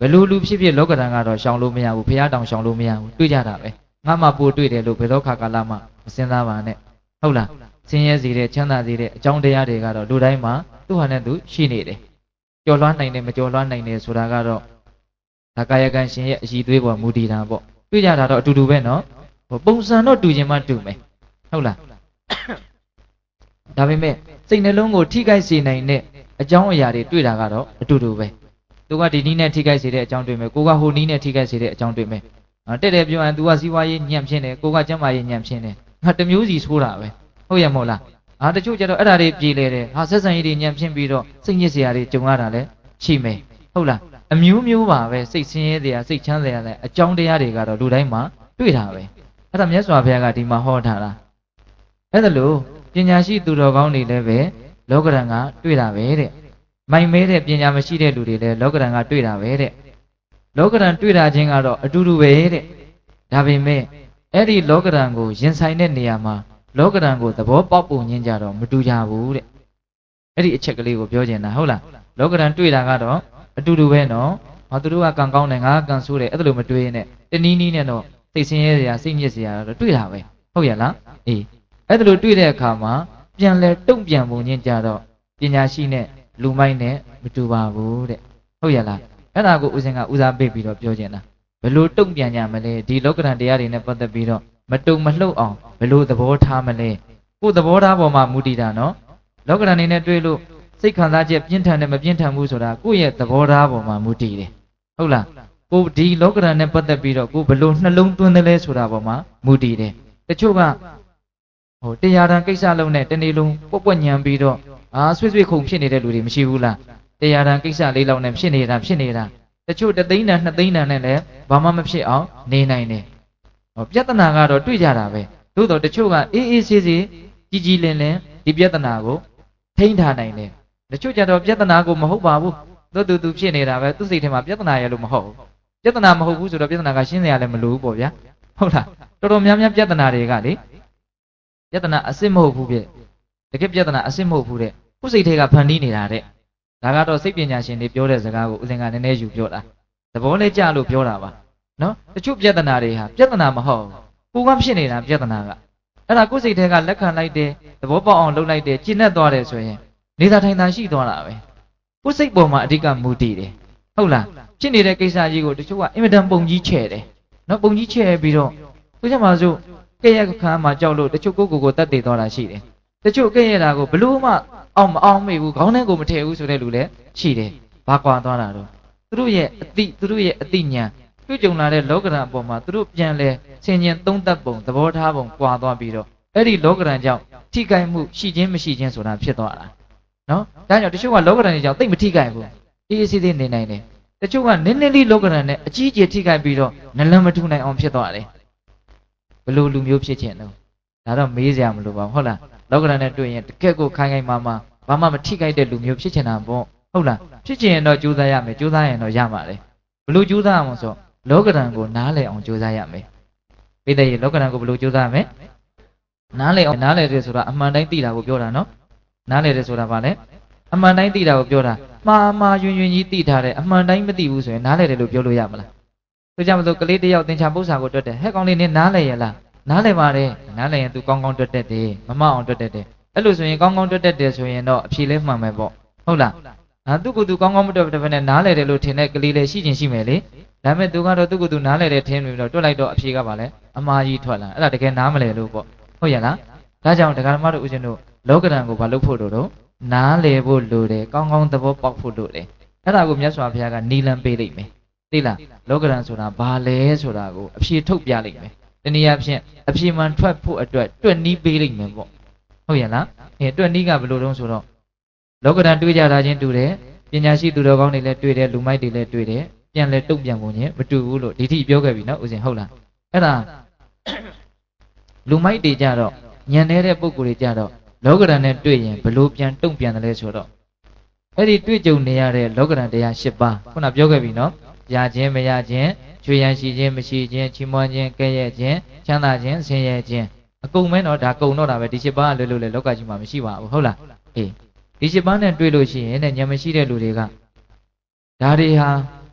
လူလူဖြစ်ဖြစ်လောကဓာတ်ကတော့ရှောင်လို့မရဘူးဖရာတောင်ရှောင်လို့မရဘူးတွေ့ကြတာပဲငါမှပို့တွေ့တယ်လို့ဘယ်တော့ခါကာလမှမစဉ်းစားပါနဲ့ဟုတ်လားဆင်းရဲစေတဲ့ချမ်းသာစေတဲ့အကြောင်းတရားတွေကတော့လူတိုင်းမှာသူ့ဟာနဲ့သူရှိနေတယ်ကြော်လွှမ်းနိုင်တယ်မကြော်လွှမ်းနိုင်တယ်ဆိုတာကတော့ဒါကာယကံရှင်ရဲ့အရှိသွေးပေါ်မူတည်တာပေါ့တွေ့ကြတာတော့အတူတူပဲနော်ဟိုပုံစံတော့တူခြင်းမှတူမယ်ဟုတ်လားဒါပေမဲ့စိတ်နှလုံးကိုထိခိုက်စေနိုင်တဲ့အကြောင်းအရာတွေတွေ့တာကတော့အတူတူပဲသူကဒီနည်းနဲ့ထိခိုက်စေတဲ့အကြောင်းတွေ့မယ်ကိုကဟိုနည်းနဲ့ထိခိုက်စေတဲ့အကြောင်းတွေ့မယ်တက်တယ်ပြောရင် तू ကစီးပွားရေးညံ့ဖြစ်နေကိုကကျမ်းမာရေးညံ့ဖြစ်နေငါတမျိုးစီဆိုးတာပဲဟုတ်ရမဟုတ်လားအာတချို့ကျတော့အဲ့ဒါတွေပြေလေတယ်ဟာဆက်ဆံရေးတွေညံ့ဖြစ်ပြီးတော့စိတ်ညစ်စရာတွေကြုံရတာလည်းရှိမယ်ဟုတ်လားအမျိုးမျိုးပါပဲစိတ်ဆင်းရဲစရာစိတ်ချမ်းသာရတဲ့အကြောင်းတရားတွေကတော့လူတိုင်းမှာတွေ့တာပဲအဲ့ဒါမြတ်စွာဘုရားကဒီမှာဟောထားတာအဲ့ဒါလို့ပညာရှိသူတော်ကောင်းတွေလည်းပဲလောကဓာတ်ကတွေ့တာပဲတဲ့မိုင်မဲတဲ့ပညာမရှိတဲ့လူတွေလည်းလောကဓာတ်ကတွေ့တာပဲတဲ့လောကဓာတ်တွေ့တာချင်းကတော့အတူတူပဲတဲ့ဒါပေမဲ့အဲ့ဒီလောကဓာတ်ကိုရင်ဆိုင်တဲ့နေရာမှာလောကဓာတ်ကိုသဘောပေါက်ပုံချင်းကြတော့မတူကြဘူးတဲ့အဲ့ဒီအချက်ကလေးကိုပြောချင်တာဟုတ်လားလောကဓာတ်တွေ့တာကတော့အတူတူပဲနော်ဟောသူတို့ကကံကောင်းတယ်ငါကကံဆိုးတယ်အဲ့ဒါလိုမတွေ့နဲ့တနည်းနည်းနဲ့တော့စိတ်ဆင်းရဲစရာစိတ်ညစ်စရာတော့တွေ့တာပဲဟုတ်ရဲ့လားအေးအဲ့ဒါလိုတွေ့တဲ့အခါမှာပြန်လဲတုံ့ပြန်ပုံချင်းကြတော့ပညာရှိနဲ့လူမိုက်နဲ့မတူပါဘူးတဲ့ဟုတ်ရဲ့လားအဲ့ဒါကိုဦးဇင်ကဦးစားပေးပြီးတော့ပြောချင်တာဘယ်လိုတုံ့ပြန်ကြမလဲဒီလောကဓာတ်တရားတွေနဲ့ပတ်သက်ပြီးတော့မတုံမလှုပ်အောင်ဘယ်လိုသဘောထားမလဲကိုယ်သဘောထားပေါ်မှာမူတည်တာနော်လောကဓာတ်နေနဲ့တွေ့လို့စိတ်ခံစားချက်ပြင်းထန်တယ်မပြင်းထန်ဘူးဆိုတာကိုယ့်ရဲ့သဘောထားပေါ်မှာမူတည်တယ်ဟုတ်လားကိုဒီလောကဓာတ်နဲ့ပတ်သက်ပြီးတော့ကိုဘယ်လိုနှလုံးသွင်းတယ်လဲဆိုတာပေါ်မှာမူတည်တယ်တချို့ကဟိုတရားတန်ကိစ္စလုံးနဲ့တနေ့လုံးပွက်ပွက်ညံပြီးတော့အာဆွေ့ဆွေ့ခုန်ဖြစ်နေတဲ့လူတွေမရှိဘူးလားတရားတန်ကိစ္စလေးလောက်နဲ့ဖြစ်နေတာဖြစ်နေတာတချို့တသိန်းတန်နှစ်သိန်းတန်နဲ့လည်းဘာမှမဖြစ်အောင်နေနိုင်တယ်ဟောပြဿနာကတော့တွေ့ကြတာပဲသို့တော့တချို့ကအေးအေးဆေးဆေးကြီးကြီးလင်းလင်းဒီပြဿနာကိုထိန်းထားနိုင်တယ်တချို့ကြတော့ပြဿနာကိုမဟုတ်ပါဘူးသူသူသူဖြစ်နေတာပဲသူစိတ်ထဲမှာပြဿနာရလို့မဟုတ်ဘူးပြဿနာမဟုတ်ဘူးဆိုတော့ပြဿနာကရှင်းစရာလည်းမလိုဘူးပေါ့ဗျာဟုတ်လားတော်တော်များများပြဿနာတွေကလေပြဿနာအစစ်မဟုတ်ဘူးပြတကယ်ပြဿနာအစစ်မဟုတ်ဘူးတဲ့ကိုယ်စိတ်ထဲကဖန်တီးနေတာတဲ့ဒါကတော့စိတ်ပညာရှင်တွေပြောတဲ့စကားကိုဦးဇင်ကနည်းနည်းယူပြောတာသဘောလေးကြလို့ပြောတာပါနော်တချို့ပြဿနာတွေဟာပြဿနာမဟုတ်ဘူးကိုကဖြစ်နေတာပြဿနာကအဲ့ဒါကိုယ်စိတ်ထဲကလက်ခံလိုက်တယ်သဘောပေါက်အောင်လုပ်လိုက်တယ်ကျင့်တတ်သွားတယ်ဆိုရင်နေတာထိုင်တာရှိသွားတာပဲကိုယ်စိတ်ပေါ်မှာအဓိကမူတည်တယ်ဟုတ်လားဖြစ်နေတဲ့ကိစ္စကြီးကိုတချို့ကအင်မတန်ပုံကြီးချဲ့တယ်နော်ပုံကြီးချဲ့ပြီးတော့ကိုကြမှာစို့ကဲ့ရဲ့ခါမှာကြောက်လို့တချို့ကိုကိုကိုတတ်တည်သွားတာရှိတယ်တချို့ကဲ့ရဲ့တာကိုဘလို့မှအောင်မအောင်မေဘူးခေါင်းထဲကိုမထည့်ဘူးဆိုတဲ့လူလည်းရှိတယ်ဘာကွာသွားတာတော့သူတို့ရဲ့အတိသူတို့ရဲ့အတိညာတွေ့ကြုံလာတဲ့လောကဓာတ်အပေါ်မှာသူတို့ပြန်လဲဆင်ញင်သုံးသပ်ပုံသဘောထားပုံကွာသွားပြီးတော့အဲ့ဒီလောကဓာတ်ကြောင့်ထိခိုက်မှုရှိခြင်းမရှိခြင်းဆိုတာဖြစ်သွားတာနော်ဒါကြောင့်တချို့ကလောကဓာတ်ကြောင့်သိမ့်မထိခိုက်ဘူးအေးအေးဆေးဆေးနေနိုင်တယ်တချို့ကနည်းနည်းလေးလောကဓာတ်နဲ့အကြီးအကျယ်ထိခိုက်ပြီးတော့နလန်မထူနိုင်အောင်ဖြစ်သွားတယ်ဘလို့လူမျိုးဖြစ်ခြင်းတော့ဒါတော့မေးစရာမလိုပါဘူးဟုတ်လားလောကဓာတ်နဲ့တွေ့ရင်တကယ့်ကိုခိုင်ခိုင်မာမာဘာမှမထိခိုက်တဲ့လူမျိုးဖြစ်ချင်တာပေါ့ဟုတ်လားဖြစ်ချင်ရင်တော့ကြိုးစားရမယ်ကြိုးစားရင်တော့ရမှာလေဘလို့ကြိုးစားအောင်ဆိုလောကဓာတ်ကိုနားလည်အောင်ကြိုးစားရမယ်ပိဋကရေလောကဓာတ်ကိုဘလို့ကြိုးစားရမယ်နားလည်အောင်နားလည်တယ်ဆိုတာအမှန်တိုင်းသိတာကိုပြောတာနော်နားလည်တယ်ဆိုတာဘာလဲအမှန်တိုင်းသိတာကိုပြောတာမှားမှားယွင်ယွင်ကြီးသိထားတယ်အမှန်တိုင်းမသိဘူးဆိုရင်နားလည်တယ်လို့ပြောလို့ရမလားဆိုကြမလို့ကလေးတယောက်သင်္ချာပု္ပ္ပာကိုတွတ်တယ်ဟဲ့ကောင်လေးနင်းနားလည်ရလားနားလည်ပါတယ်နားလည်ရင် तू ကောင်းကောင်းတွတ်တတ်တယ်မမအောင်တွတ်တတ်တယ်အဲ့လိုဆိုရင်ကောင်းကောင်းတွတ်တတ်တယ်ဆိုရင်တော့အဖြေလဲမှန်မယ်ပေါ့ဟုတ်လားဟာသူ့ကိုယ်သူကောင်းကောင်းမတွတ်တဲ့ဘက်နဲ့နားလည်တယ်လို့ထင်တဲ့ကလေးလေးရှိချင်းရှိမယ်လေဒါပေမဲ့ तू ကတော့သူ့ကိုယ်သူနားလည်တယ်ထင်ပြီးတော့တွတ်လိုက်တော့အဖြေကပါလဲအမှားကြီးထွက်လာအဲ့ဒါတကယ်နားမလည်လို့ပေါ့ဟုတ်ရလားဒါကြောင့်ဒကာဓမ္မတို့ဦးဇင်းတို့လောကဓာတ်ကိုဘာလုပ်ဖို့တို့တော့နားလည်ဖို့လိုတယ်ကောင်းကောင်းသဘောပေါက်ဖို့လိုတယ်အဲ့ဒါကိုမြတ်စွာဘုရားကနီလန်ပေးလိုက်မယ်သိလားလောကဓာတ်ဆိုတာဘာလဲဆိုတာကိုအဖြေထုတ်ပြလိုက်မယ်တနည်းအားဖြင့်အဖြေမှန်ထွက်ဖို့အတွက်တွက်နီးပေးလိုက်မယ်ပေါ့ဟုတ်ရဲ့လားအဲတွက်နီးကဘယ်လိုတုံးဆိုတော့လောကဓာတ်တွေးကြတာချင်းတူတယ်ပညာရှိသူတော်ကောင်းတွေလည်းတွေ့တယ်လူမိုက်တွေလည်းတွေ့တယ်ပြန်လဲတုံ့ပြန်ပုံချင်းမတူဘူးလို့ဒီထိပြောခဲ့ပြီနော်ဦးဇင်ဟုတ်လားအဲ့ဒါလူမိုက်တွေကြတော့ညံနေတဲ့ပုံကိုယ်တွေကြတော့လောကဓာတ်နဲ့တွေ့ရင်ဘလို့ပြန်တုံ့ပြန်တယ်လဲဆိုတော့အဲ့ဒီတွေ့ကြုံနေရတဲ့လောကဓာတ်တရား၈ပါးခုနပြောခဲ့ပြီနော်ရခြင်းမရခြင်းချွေရန်ရှိခြင်းမရှိခြင်းချီးမွမ်းခြင်းကဲ့ရဲ့ခြင်းချမ်းသာခြင်းဆင်းရဲခြင်းအကုန်မဲတော့ဒါကုန်တော့တာပဲဒီ၈ပါးလွတ်လွတ်လေလောကကြီးမှာမရှိပါဘူးဟုတ်လားအေးဒီ၈ပါးနဲ့တွေ့လို့ရှိရင်တဲ့ဉာဏ်မရှိတဲ့လူတွေကဒါတွေဟာ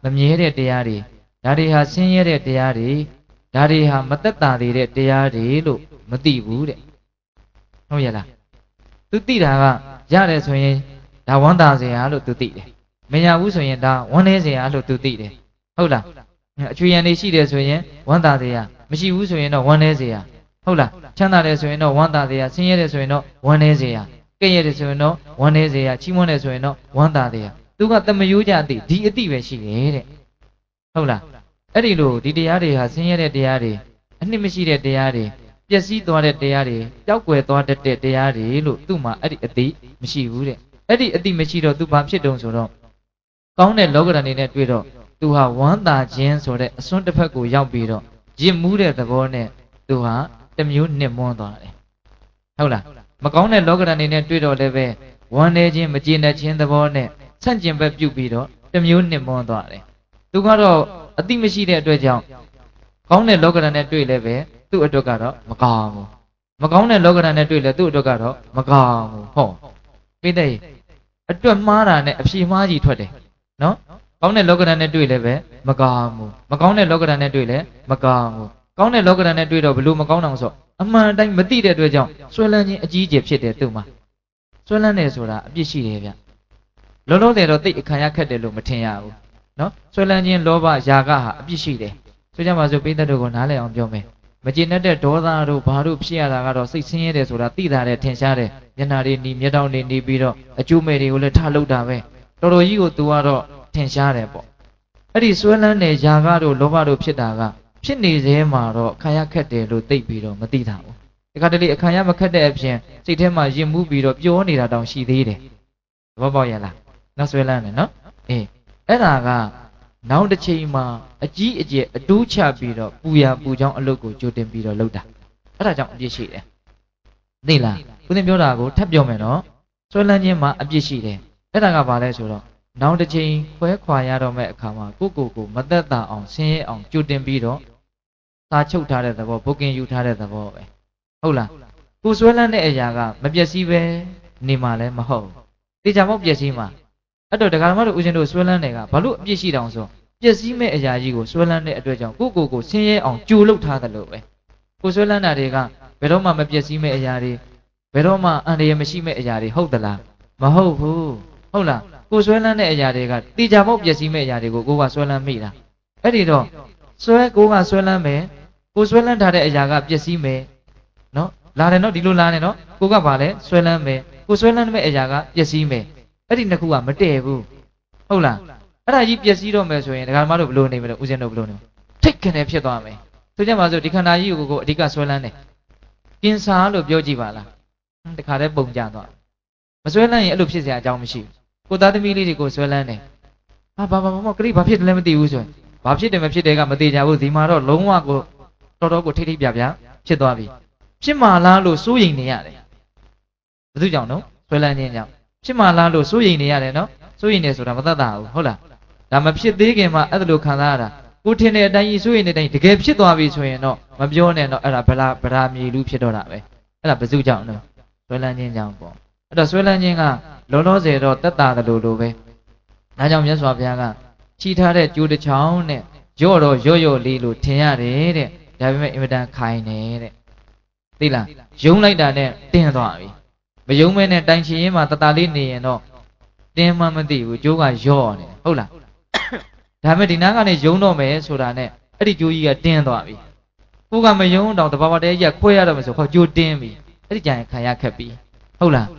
မမြဲတဲ့တရားတွေဒါတွေဟာဆင်းရဲတဲ့တရားတွေဒါတွေဟာမသက်သာသေးတဲ့တရားတွေလို့မသိဘူးတဲ့ဟုတ်ရဲ့လားသူသိတာကရတယ်ဆိုရင်ဒါဝမ်းသာစရာလို့သူသိတယ်မရဘူးဆိုရင်ဒါဝမ်းနည်းစရာလို့သူသိတယ်ဟုတ်လားအချွေရန်နေရှိတယ်ဆိုရင်ဝမ်းသာစရာမရှိဘူးဆိုရင်တော့ဝမ်းနည်းစရာဟုတ်လားချမ်းသာတယ်ဆိုရင်တော့ဝမ်းသာစရာဆင်းရဲတယ်ဆိုရင်တော့ဝမ်းနည်းစရာကဲ့ရဲ့တယ်ဆိုရင်တော့ဝမ်းနည်းစရာချီးမွမ်းတယ်ဆိုရင်တော့ဝမ်းသာစရာသူကတမယိုးကြအသိဒီအသိပဲရှိတယ်တဲ့ဟုတ်လားအဲ့ဒီလိုဒီတရားတွေဟာဆင်းရဲတဲ့တရားတွေအနှစ်မရှိတဲ့တရားတွေပျက်စီးသွားတဲ့တရားတွေပျောက်ကွယ်သွားတတ်တဲ့တရားတွေလို့သူ့မှာအဲ့ဒီအသိမရှိဘူးတဲ့အဲ့ဒီအသိမရှိတော့သူဘာဖြစ်တုံဆိုတော့ကောင်းတဲ့လောကဓာတ်နေနဲ့တွေ့တော့သူဟာဝမ်းသာခြင်းဆိုတဲ့အစွန်းတစ်ဖက်ကိုရောက်ပြီးတော့ရစ်မှုတဲ့သဘောနဲ့သူဟာတမျိုးနှစ်မွန်းသွားတယ်ဟုတ်လားမကောင်းတဲ့လောကဓာတ်နေနဲ့တွေ့တော့လည်းပဲဝမ်းနေခြင်းမကျေနပ်ခြင်းသဘောနဲ့ဆန့်ကျင်ဘက်ပြုတ်ပြီးတော့တမျိုးနှစ်မွန်းသွားတယ်သူကတော့အတိမရှိတဲ့အတွက်ကြောင့်ကောင်းတဲ့လောကဓာတ်နဲ့တွေ့လည်းပဲသူ့အတွက်ကတော့မကောင်းဘူးမကောင်းတဲ့လောကဓာတ်နဲ့တွေ့လည်းသူ့အတွက်ကတော့မကောင်းဘူးဟောပိဋကအတွက်မှားတာနဲ့အဖြေမှားကြီးထွက်တယ်နော်ကောင်းတဲ့လောကဓာတ်နဲ့တွေ့လည်းပဲမကောင်းဘူးမကောင်းတဲ့လောကဓာတ်နဲ့တွေ့လည်းမကောင်းဘူးကောင်းတဲ့လောကဓာတ်နဲ့တွေ့တော့ဘလို့မကောင်းအောင်ဆိုအမှန်တိုင်းမသိတဲ့အတွက်ကြောင့်ဆွဲလန်းခြင်းအကြီးအကျယ်ဖြစ်တယ်သူ့မှာဆွဲလန်းတယ်ဆိုတာအပြစ်ရှိတယ်ဗျလုံးလုံးတယ်တော့တိတ်အခါရခက်တယ်လို့မထင်ရဘူးနော်ဆွဲလန်းခြင်းလောဘຢာကဟာအပြစ်ရှိတယ်ဆိုကြပါစို့ပိဋကတို့ကိုနားလည်အောင်ပြောမယ်မကျေနပ်တဲ့ဒေါသတို့ဘာတို့ဖြစ်ရတာကတော့စိတ်ဆင်းရဲတယ်ဆိုတာသိတာတဲ့ထင်ရှားတယ်မျက်နှာတွေနီမျက်တောင်တွေနီပြီးတော့အကျိုးမဲ့တွေကိုလည်းထားလုပ်တာပဲတော်တော်ကြီးကို तू ကတော့ထင်ရှားတယ်ပေါ့အဲ့ဒီဆွဲလန်းတဲ့ຢာကတို့လောဘတို့ဖြစ်တာကဖြစ်နေသေးမှာတော့အခါရခက်တယ်လို့သိပြီးတော့မသိတာဘူးဒီခါတလေအခါရမခက်တဲ့အပြင်စိတ်ထဲမှာရင်မှုပြီးတော့ပျောနေတာတောင်ရှိသေးတယ်သဘောပေါက်ရလားနောက်ဆွဲလန်းတယ်နော်အေးအဲ့ဒါကနောက်တစ်ချိန်မှာအကြီးအကျယ်အတူးချပြီးတော့ပူရပူချောင်းအလုပ်ကိုကြိုတင်ပြီးတော့လုပ်တာအဲ့ဒါကြောင့်အပြစ်ရှိတယ်သိလားဦးသင်ပြောတာကိုထပ်ပြောမယ်နော်ဆွဲလန်းခြင်းမှာအပြစ်ရှိတယ်အဲ့ဒါကဘာလဲဆိုတော့နောက်တစ်ချိန်ခွဲခွာရတော့မဲ့အခါမှာကိုကိုကိုမသက်သာအောင်ဆင်းရဲအောင်ကြိုတင်ပြီးတော့စာချုပ်ထားတဲ့သဘောဘုတ်ကင်ယူထားတဲ့သဘောပဲဟုတ်လားကိုဆွဲလန်းတဲ့အရာကမပျက်စီးပဲနေမှာလည်းမဟုတ်တေချာမောက်ပျက်စီးမှာအဲ့တော့ဒကာမတို့ဦးဇင်းတို့ဆွဲလန်းတယ်ကဘာလို့အပြစ်ရှိတောင်ဆိုပျက်စီးမဲ့အရာကြီးကိုဆွဲလန်းတဲ့အတွက်ကြောင့်ကိုကိုကိုဆင်းရဲအောင်ကြိုလုပ်ထားတယ်လို့ပဲကိုဆွဲလန်းတာတွေကဘယ်တော့မှမပျက်စီးမဲ့အရာတွေဘယ်တော့မှအန္တရာယ်မရှိမဲ့အရာတွေဟုတ်သလားမဟုတ်ဘူးဟုတ်လားကိုဆွဲလန်းတဲ့အရာတွေကတေချာမောက်ပျက်စီးမဲ့အရာတွေကိုကိုကဆွဲလန်းမိတာအဲ့ဒီတော့ဆွဲကိုကဆွဲလန်းမယ်ကိုဆွဲလန်းထားတဲ့အရာကပျက်စီးမယ်နော်လာတယ်နော်ဒီလိုလာတယ်နော်ကိုကဘာလဲဆွဲလန်းမယ်ကိုဆွဲလန်းမဲ့အရာကပျက်စီးမယ်အဲ့ဒီနှစ်ခုကမတည့်ဘူးဟုတ်လားအဲ့ဒါကြီးပျက်စီးတော့မယ်ဆိုရင်ဒကာမတို့ဘယ်လိုနေမလဲဦးဇင်းတို့ဘယ်လိုနေထိတ်ခနဲ့ဖြစ်သွားမယ်ဆိုကြပါစို့ဒီခန္ဓာကြီးကိုကိုအဓိကဆွဲလန်းတယ်ကင်ဆာလို့ပြောကြည့်ပါလားတခါတည်းပုံကြသွားမဆွဲလန်းရင်အဲ့လိုဖြစ်เสียအကြောင်းမရှိဘူးကိုသားသမီးလေးတွေကိုဆွဲလန်းတယ်ဟာဘာဘာဘာကလေးဘာဖြစ်တယ်လဲမသိဘူးဆိုရင်ဘာဖြစ်တယ်မဖြစ်တယ်ကမသိကြဘူးဒီမှာတော့လုံးဝကိုတော်တော်ကိုထိတ်ထိတ်ပြပြဖြစ်သွားပြီဖြစ်မှာလားလို့စိုးရိမ်နေရတယ်ဘယ်သူကြောင့်နော်ဆွဲလန်းခြင်းကြောင့်ဖြစ်မှာလားလို့စိုးရိမ်နေရတယ်နော်စိုးရိမ်နေဆိုတာမသက်သာဘူးဟုတ်လားဒါမဖြစ်သေးခင်မှာအဲ့ဒါလိုခံစားရတာကိုထင်တဲ့အတိုင်းကြီးစိုးရိမ်တဲ့အတိုင်းတကယ်ဖြစ်သွားပြီဆိုရင်တော့မပြောနဲ့တော့အဲ့ဒါဗလာဗလာမြေလူဖြစ်တော့တာပဲအဲ့ဒါဘယ်သူကြောင့်နော်ဆွဲလန်းခြင်းကြောင့်ပေါ့အဲ့တော့ဆွဲလန်းခြင်းကလောလောဆယ်တော့သက်သာတယ်လို့လိုပဲဒါကြောင့်မြတ်စွာဘုရားကချီထားတဲ့ကျိုးတစ်ချောင်းနဲ့ရော့တော့ရော့ရော့လေးလို့ထင်ရတယ်တဲ့ဒါပေမဲ့အင်မတန်ခိုင်နေတဲ့သိလားယုံလိုက်တာနဲ့တင်းသွားပြီမယုံမဲနဲ့တိုင်ချင်ရင်မှတတလေးနေရင်တော့တင်းမှမသိဘူးကျိုးကရော့နေဟုတ်လားဒါပေမဲ့ဒီနားကနေယုံတော့မယ်ဆိုတာနဲ့အဲ့ဒီကျိုးကြီးကတင်းသွားပြီကိုကမယုံတော့တဘာဝတည်းကြီးကခွဲရတော့မယ်ဆိုခေါ်ကျိုးတင်းပြီအဲ့ဒီကြရင်ခံရခက်ပြီဟုတ်လား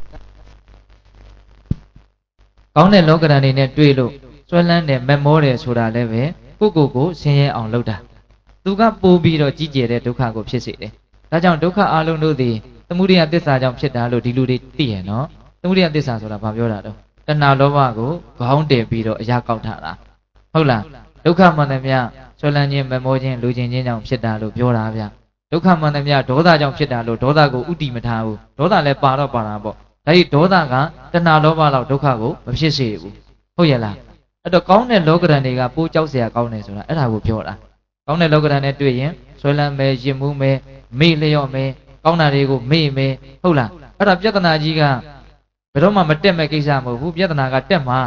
ကောင်းတဲ့လောကဓာတ်နေနဲ့တွေ့လို့ဆွဲလန်းတယ်မမောတယ်ဆိုတာလည်းပဲကိုကိုကိုဆင်းရဲအောင်လုပ်တာသူကပို့ပြီးတော့ကြီးကျယ်တဲ့ဒုက္ခကိုဖြစ်စေတယ်ဒါကြောင့်ဒုက္ခအလုံးတို့သည်သမုဒိယသစ္စာကြောင့်ဖြစ်တာလို့ဒီလူတွေသိရနော်သမုဒိယသစ္စာဆိုတာဘာပြောတာတော့တဏှာလောဘကိုခေါင်းတည်ပြီးတော့အရာကောက်ထားတာဟုတ်လားဒုက္ခမှန်သမျှဆွဲလန်းခြင်းမမောခြင်းလူချင်းချင်းကြောင့်ဖြစ်တာလို့ပြောတာဗျဒုက္ခမှန်သမျှဒေါသကြောင့်ဖြစ်တာလို့ဒေါသကိုဥတည်မထားဘူးဒေါသလည်းပါတော့ပါတာပေါ့ဒါကြီးဒေါသကတဏှာလောဘလောက်ဒုက္ခကိုမဖြစ်စေဘူးဟုတ်ရဲ့လားအဲ့တော့ကောင်းတဲ့လောကဓာတ်တွေကပိုးကြောက်เสียကောင်းတယ်ဆိုတာအဲ့ဒါကိုပြောတာကောင်းတဲ့လောကဓာတ်နဲ့တွေ့ရင်ဆွဲလန်းမယ်ရင်မှုမယ်မေ့လျော့မယ်ကောင်းတာတွေကိုမေ့မယ်ဟုတ်လားအဲ့ဒါပြဿနာကြီးကဘယ်တော့မှမတက်မဲ့ကိစ္စမဟုတ်ဘူးပြဿနာကတက်မှာ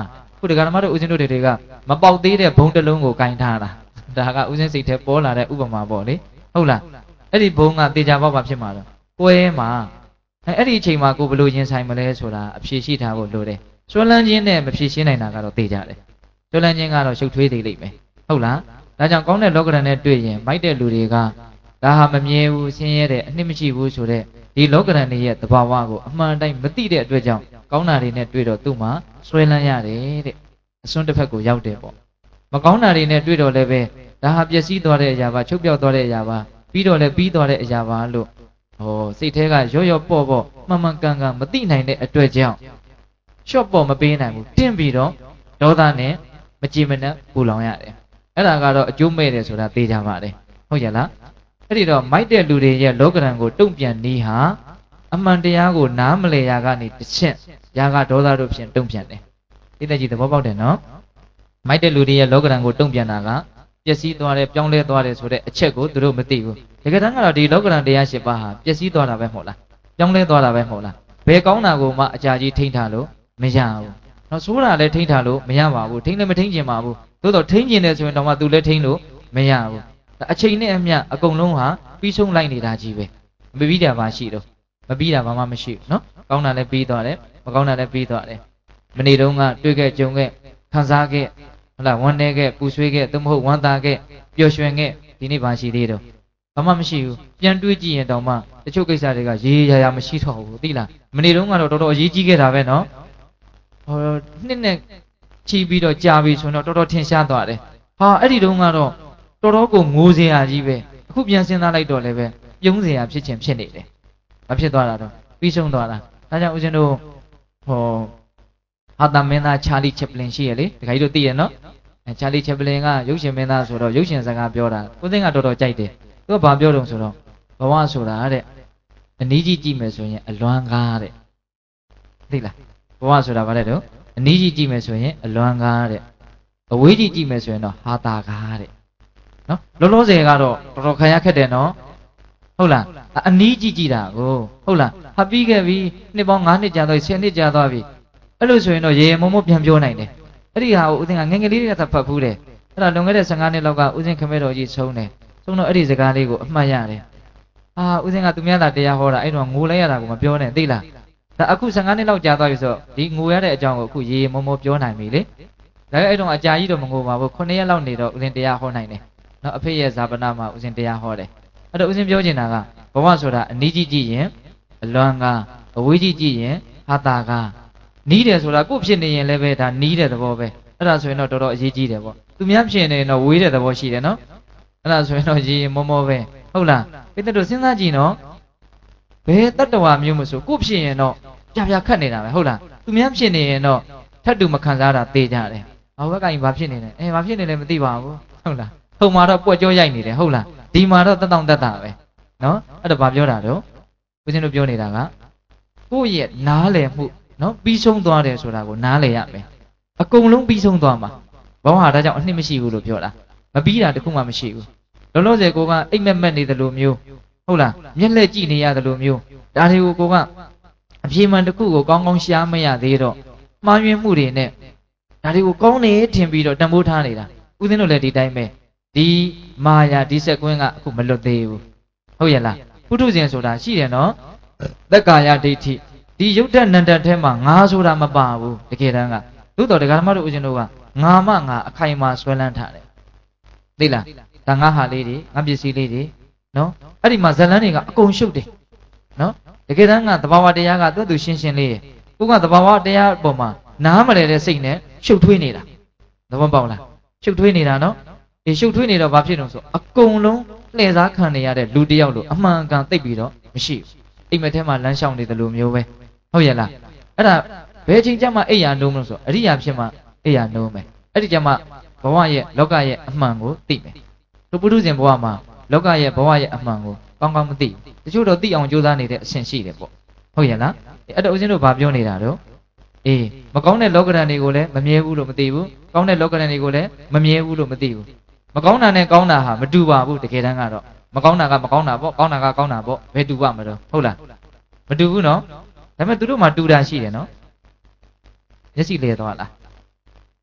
ခုတက္ကမတို့ဦးဇင်းတို့တွေကမပေါက်သေးတဲ့ဘုံတစ်လုံးကိုကင်ထားတာဒါကဦးဇင်းစိတ်ထဲပေါ်လာတဲ့ဥပမာပေါ့လေဟုတ်လားအဲ့ဒီဘုံကတေချာပေါက်ပါဖြစ်မှာတော့ပွဲမှာအဲ့ဒီအချိန်မှာကိုဘလို့ရင်ဆိုင်မလဲဆိုတာအဖြေရှိထားဖို့လိုတယ်စွဲလန်းခြင်းနဲ့မဖြေရှင်းနိုင်တာကတော့တေချာတယ်စွဲလန်းခြင်းကတော့ရှုပ်ထွေးသေးလိမ့်မယ်ဟုတ်လားဒါကြောင့်ကောင်းတဲ့လောကဓာတ်နဲ့တွေ့ရင်မိုက်တဲ့လူတွေကဒါဟာမမြဲဘူးဆင်းရဲတယ်အနှစ်မရှိဘူးဆိုတဲ့ဒီလောကဓာတ်တွေရဲ့သဘာဝကိုအမှန်တိုင်းမသိတဲ့အတွက်ကြောင့်ကောင်းတာတွေနဲ့တွေ့တော့သူ့မှာဆွဲလန်းရတယ်တဲ့အစွန်းတစ်ဖက်ကိုရောက်တယ်ပေါ့မကောင်းတာတွေနဲ့တွေ့တော့လည်းပဲဒါဟာပျက်စီးသွားတဲ့အရာပါချုပ်ပြောက်သွားတဲ့အရာပါပြီးတော့လည်းပြီးသွားတဲ့အရာပါလို့ဟောစိတ်ထဲကရော့ရော့ပေါ့ပေါ့မှန်မှန်ကန်ကန်မသိနိုင်တဲ့အတွက်ကြောင့်ရှော့ပေါ့မပေးနိုင်ဘူးတင်းပြီးတော့ဒေါသနဲ့မကြည်မနှက်ပူလောင်ရတယ်အဲ့ဒါကတော့အကျိုးမဲ့တယ်ဆိုတာသိကြပါတယ်ဟုတ်ရဲ့လားအဲ့ဒီတော့မိုက်တဲ့လူတွေရဲ့လောကဓာတ်ကိုတုံ့ပြန်နည်းဟာအမှန်တရားကိုနားမလည်ရာကနေတစ်ချက်ရာဂဒေါသတို့ဖြင့်တုံ့ပြန်တယ်ဒီတဲ့ကြီးသဘောပေါက်တယ်နော်မိုက်တဲ့လူတွေရဲ့လောကဓာတ်ကိုတုံ့ပြန်တာကပျက်စီးသွားတယ်ပြောင်းလဲသွားတယ်ဆိုတဲ့အချက်ကိုသူတို့မသိဘူးတကယ်တမ်းကတော့ဒီလောကဓာတ်တရား၈ပါးဟာပျက်စီးသွားတာပဲမဟုတ်လားပြောင်းလဲသွားတာပဲမဟုတ်လားဘယ်ကောင်းတာကိုမှအကြာကြီးထိန်းထားလို့မရဘူးနော်ဆိုးတာလည်းထိန်းထားလို့မရပါဘူးထိန်းလည်းမထိန်းကျင်ပါဘူးသို့တော့ထိန်းကျင်တယ်ဆိုရင်တော့မှသူလည်းထိန်းလို့မရဘူးအချိန်နဲ့အမျှအကုန်လုံးဟာပြီးဆုံးလိုက်နေတာကြီးပဲမပြီးတာပါရှိတော့မပြီးတာဘာမှမရှိဘူးနော်ကောင်းတာလည်းပြီးသွားတယ်မကောင်းတာလည်းပြီးသွားတယ်မနေ့တုန်းကတွေ့ခဲ့ကြုံခဲ့ခံစားခဲ့ဟုတ်လားဝမ်းနေခဲ့ပူဆွေးခဲ့သို့မဟုတ်ဝမ်းသာခဲ့ပျော်ရွှင်ခဲ့ဒီနေ့ပါရှိသေးတော့ဘာမှမရှိဘူးပြန်တွေးကြည့်ရင်တောင်မှတချို့ကိစ္စတွေကရေရာရာမရှိတော့ဘူးသိလားမနေ့တုန်းကတော့တော်တော်အရေးကြီးခဲ့တာပဲနော်ဟောနှစ်နဲ့ချီပြီးတော့ကြာပြီဆိုတော့တော်တော်ထင်ရှားသွားတယ်ဟာအဲ့ဒီတုန်းကတော့တော်တော်ကိုငိုစရာကြီးပဲအခုပြန်စဉ်းစားလိုက်တော့လည်းပဲပြုံးစရာဖြစ်ခြင်းဖြစ်နေတယ်မဖြစ်သွားတာတော့ပြီးဆုံးသွားတာဒါကြောင့်ဦးဇင်းတို့ဟောဟာတာမင်းသားချာလီချက်ပလင်ရှိရလေဒီခါကြီးတို့သိရနော်အဲချာလီချက်ပလင်ကရုပ်ရှင်မင်းသားဆိုတော့ရုပ်ရှင်စကားပြောတာဦးသိန်းကတော်တော်ကြိုက်တယ်သူကဘာပြောတုံဆိုတော့ဘဝဆိုတာတဲ့အနည်းကြီးကြည့်မယ်ဆိုရင်အလွမ်းကားတဲ့သိလားဘဝဆိုတာဘာလဲတော့အနည်းကြီးကြည့်မယ်ဆိုရင်အလွမ်းကားတဲ့အဝေးကြီးကြည့်မယ်ဆိုရင်တော့ဟာတာကားတဲ့နော်လောလောဆယ်ကတော့တော်တော်ခံရခက်တယ်နော်ဟုတ်လားအနည်းကြီးကြည့်တာကိုဟုတ်လားဟာပြီးခဲ့ပြီနှစ်ပေါင်း၅နှစ်ကြာသွားပြီ၁၀နှစ်ကြာသွားပြီအဲ့လိုဆိုရင်တော့ရေရေမုံမုံပြန်ပြောနိုင်တယ်အဲ့ဒီဟာကိုဦးဇင်းကငယ်ငယ်လေးတွေကဖတ်ဖူးတယ်အဲ့ဒါလွန်ခဲ့တဲ့၁၅နှစ်လောက်ကဦးဇင်းခမဲတော်ကြီးဆုံးတယ်ဆုံးတော့အဲ့ဒီစကားလေးကိုအမှတ်ရတယ်အာဦးဇင်းကသူများသာတရားဟောတာအဲ့တော့ငိုလိုက်ရတာကိုမပြောနဲ့သိလားဒါအခု၁၅နှစ်လောက်ကြာသွားပြီဆိုတော့ဒီငိုရတဲ့အကြောင်းကိုအခုရေရေမုံမုံပြောနိုင်ပြီလေဒါပေမဲ့အဲ့တော့အကြာကြီးတော့မငိုပါဘူးခုနှစ်ရက်လောက်နေတော့ဦးဇင်းတရားဟောနိုင်တယ်နော်အဖေရဲ့ဇာပနာမှာဦးဇင်းတရားဟောတယ်အဲ့တော့ဦးဇင်းပြောချင်တာကဘဝဆိုတာအနည်းကြီးကြည့်ရင်အလွမ်းကားအဝေးကြီးကြည့်ရင်ဟာတာကားနီးတယ်ဆိုတာကိုဖြစ်နေရင်လည်းပဲဒါနီးတဲ့သဘောပဲအဲ့ဒါဆိုရင်တော့တော်တော်အရေးကြီးတယ်ပေါ့သူများဖြစ်နေရင်တော့ဝေးတဲ့သဘောရှိတယ်နော်အဲ့ဒါဆိုရင်တော့ရေမောမောပဲဟုတ်လားပိတ္တတို့စဉ်းစားကြည့်နော်ဘယ်တတ္တဝါမျိုးမဆိုကိုဖြစ်ရင်တော့ပြပြခတ်နေတာပဲဟုတ်လားသူများဖြစ်နေရင်တော့ထပ်တူမခံစားတာသိကြတယ်ဟောဘက်ကရင်ဘာဖြစ်နေလဲအဲဘာဖြစ်နေလဲမသိပါဘူးဟုတ်လားထုံမှာတော့ပွက်ကြောရိုက်နေတယ်ဟုတ်လားဒီမှာတော့တတောင့်တတပဲနော်အဲ့တော့ဘာပြောတာတော့ဦးဇင်းတို့ပြောနေတာကကိုယ့်ရဲ့နားလည်မှုနော်ပြီးဆုံးသွားတယ်ဆိုတာကိုနားလည်ရမယ်အကုန်လုံးပြီးဆုံးသွားမှာဘဝဟာဒါကြောင့်အနှစ်မရှိဘူးလို့ပြောတာမပြီးတာတခုမှမရှိဘူးလောလောဆယ်ကိုကအိမ်မက်မက်နေတယ်လို့မျိုးဟုတ်လားမျက်လှည့်ကြည့်နေရတယ်လို့မျိုးဒါတွေကိုကိုကအပြေမှန်တစ်ခုကိုကောင်းကောင်းရှားမရသေးတော့မှားယွင်းမှုတွေနဲ့ဒါတွေကိုကောင်းနေထင်ပြီးတော့တန်ဖိုးထားနေတာဦးဇင်းတို့လည်းဒီတိုင်းပဲဒီမာယာဒီစက်ကွင်းကအခုမလွတ်သေးဘူးဟုတ်ရဲ့လားပုထုဇဉ်ဆိုတာရှိတယ်နော်သက်ကာယဒိဋ္ဌိဒီယုတ်တနန္တထဲမှာငါဆိုတာမပါဘူးတကယ်တမ်းကသို့တော်ဒကာဓမ္မတို့ဦးဇင်းတို့ကငါမှငါအခိုင်အမာဆွဲလန်းထားတယ်သိလားဒါငါဟာလေးတွေငါပစ္စည်းလေးတွေနော်အဲ့ဒီမှာဇလန်းတွေကအကုန်ရှုပ်တယ်နော်တကယ်တမ်းကသဘာဝတရားကသူ့သူရှင်းရှင်းလေးကိုကသဘာဝတရားအပေါ်မှာနားမလဲတဲ့စိတ်နဲ့ရှုပ်ထွေးနေတာသဘောပေါက်လားရှုပ်ထွေးနေတာနော်ဒီရှုပ်ထွေးနေတော့ဘာဖြစ်လို့ဆိုအကုန်လုံးလှည့်စားခံနေရတဲ့လူတယောက်လို့အမှန်ကန်သိပြီးတော့မရှိဘူးအိမ်မက်ထဲမှာလမ်းလျှောက်နေတယ်လို့မျိုးပဲဟုတ်ရဲ့လားအဲ့ဒါဘယ်ချိန်ကျမှအိယာနှုံးလို့ဆိုအရိယာဖြစ်မှအိယာနှုံးမယ်အဲ့ဒီကျမှဘဝရဲ့လောကရဲ့အမှန်ကိုသိမယ်သူပုထုဇဉ်ဘဝမှာလောကရဲ့ဘဝရဲ့အမှန်ကိုကောင်းကောင်းမသိဘူးတချို့တော့သိအောင်ကြိုးစားနေတဲ့အဆင့်ရှိတယ်ပေါ့ဟုတ်ရဲ့လားအဲ့တော့ဦးဇင်းတို့ဗာပြောနေတာတော့အေးမကောင်းတဲ့လောကဓာတ်တွေကိုလည်းမမြဲဘူးလို့မသိဘူးကောင်းတဲ့လောကဓာတ်တွေကိုလည်းမမြဲဘူးလို့မသိဘူးမကောင်းတာနဲ့ကောင်းတာဟာမတူပါဘူးတကယ်တမ်းကတော့မကောင်းတာကမကောင်းတာပေါ့ကောင်းတာကကောင်းတာပေါ့ဘယ်တူပါမလို့ဟုတ်လားမတူဘူးနော်ဒါပေမဲ့သူတို့မှတူတာရှိတယ်နော်မျက်စိလဲသွားလား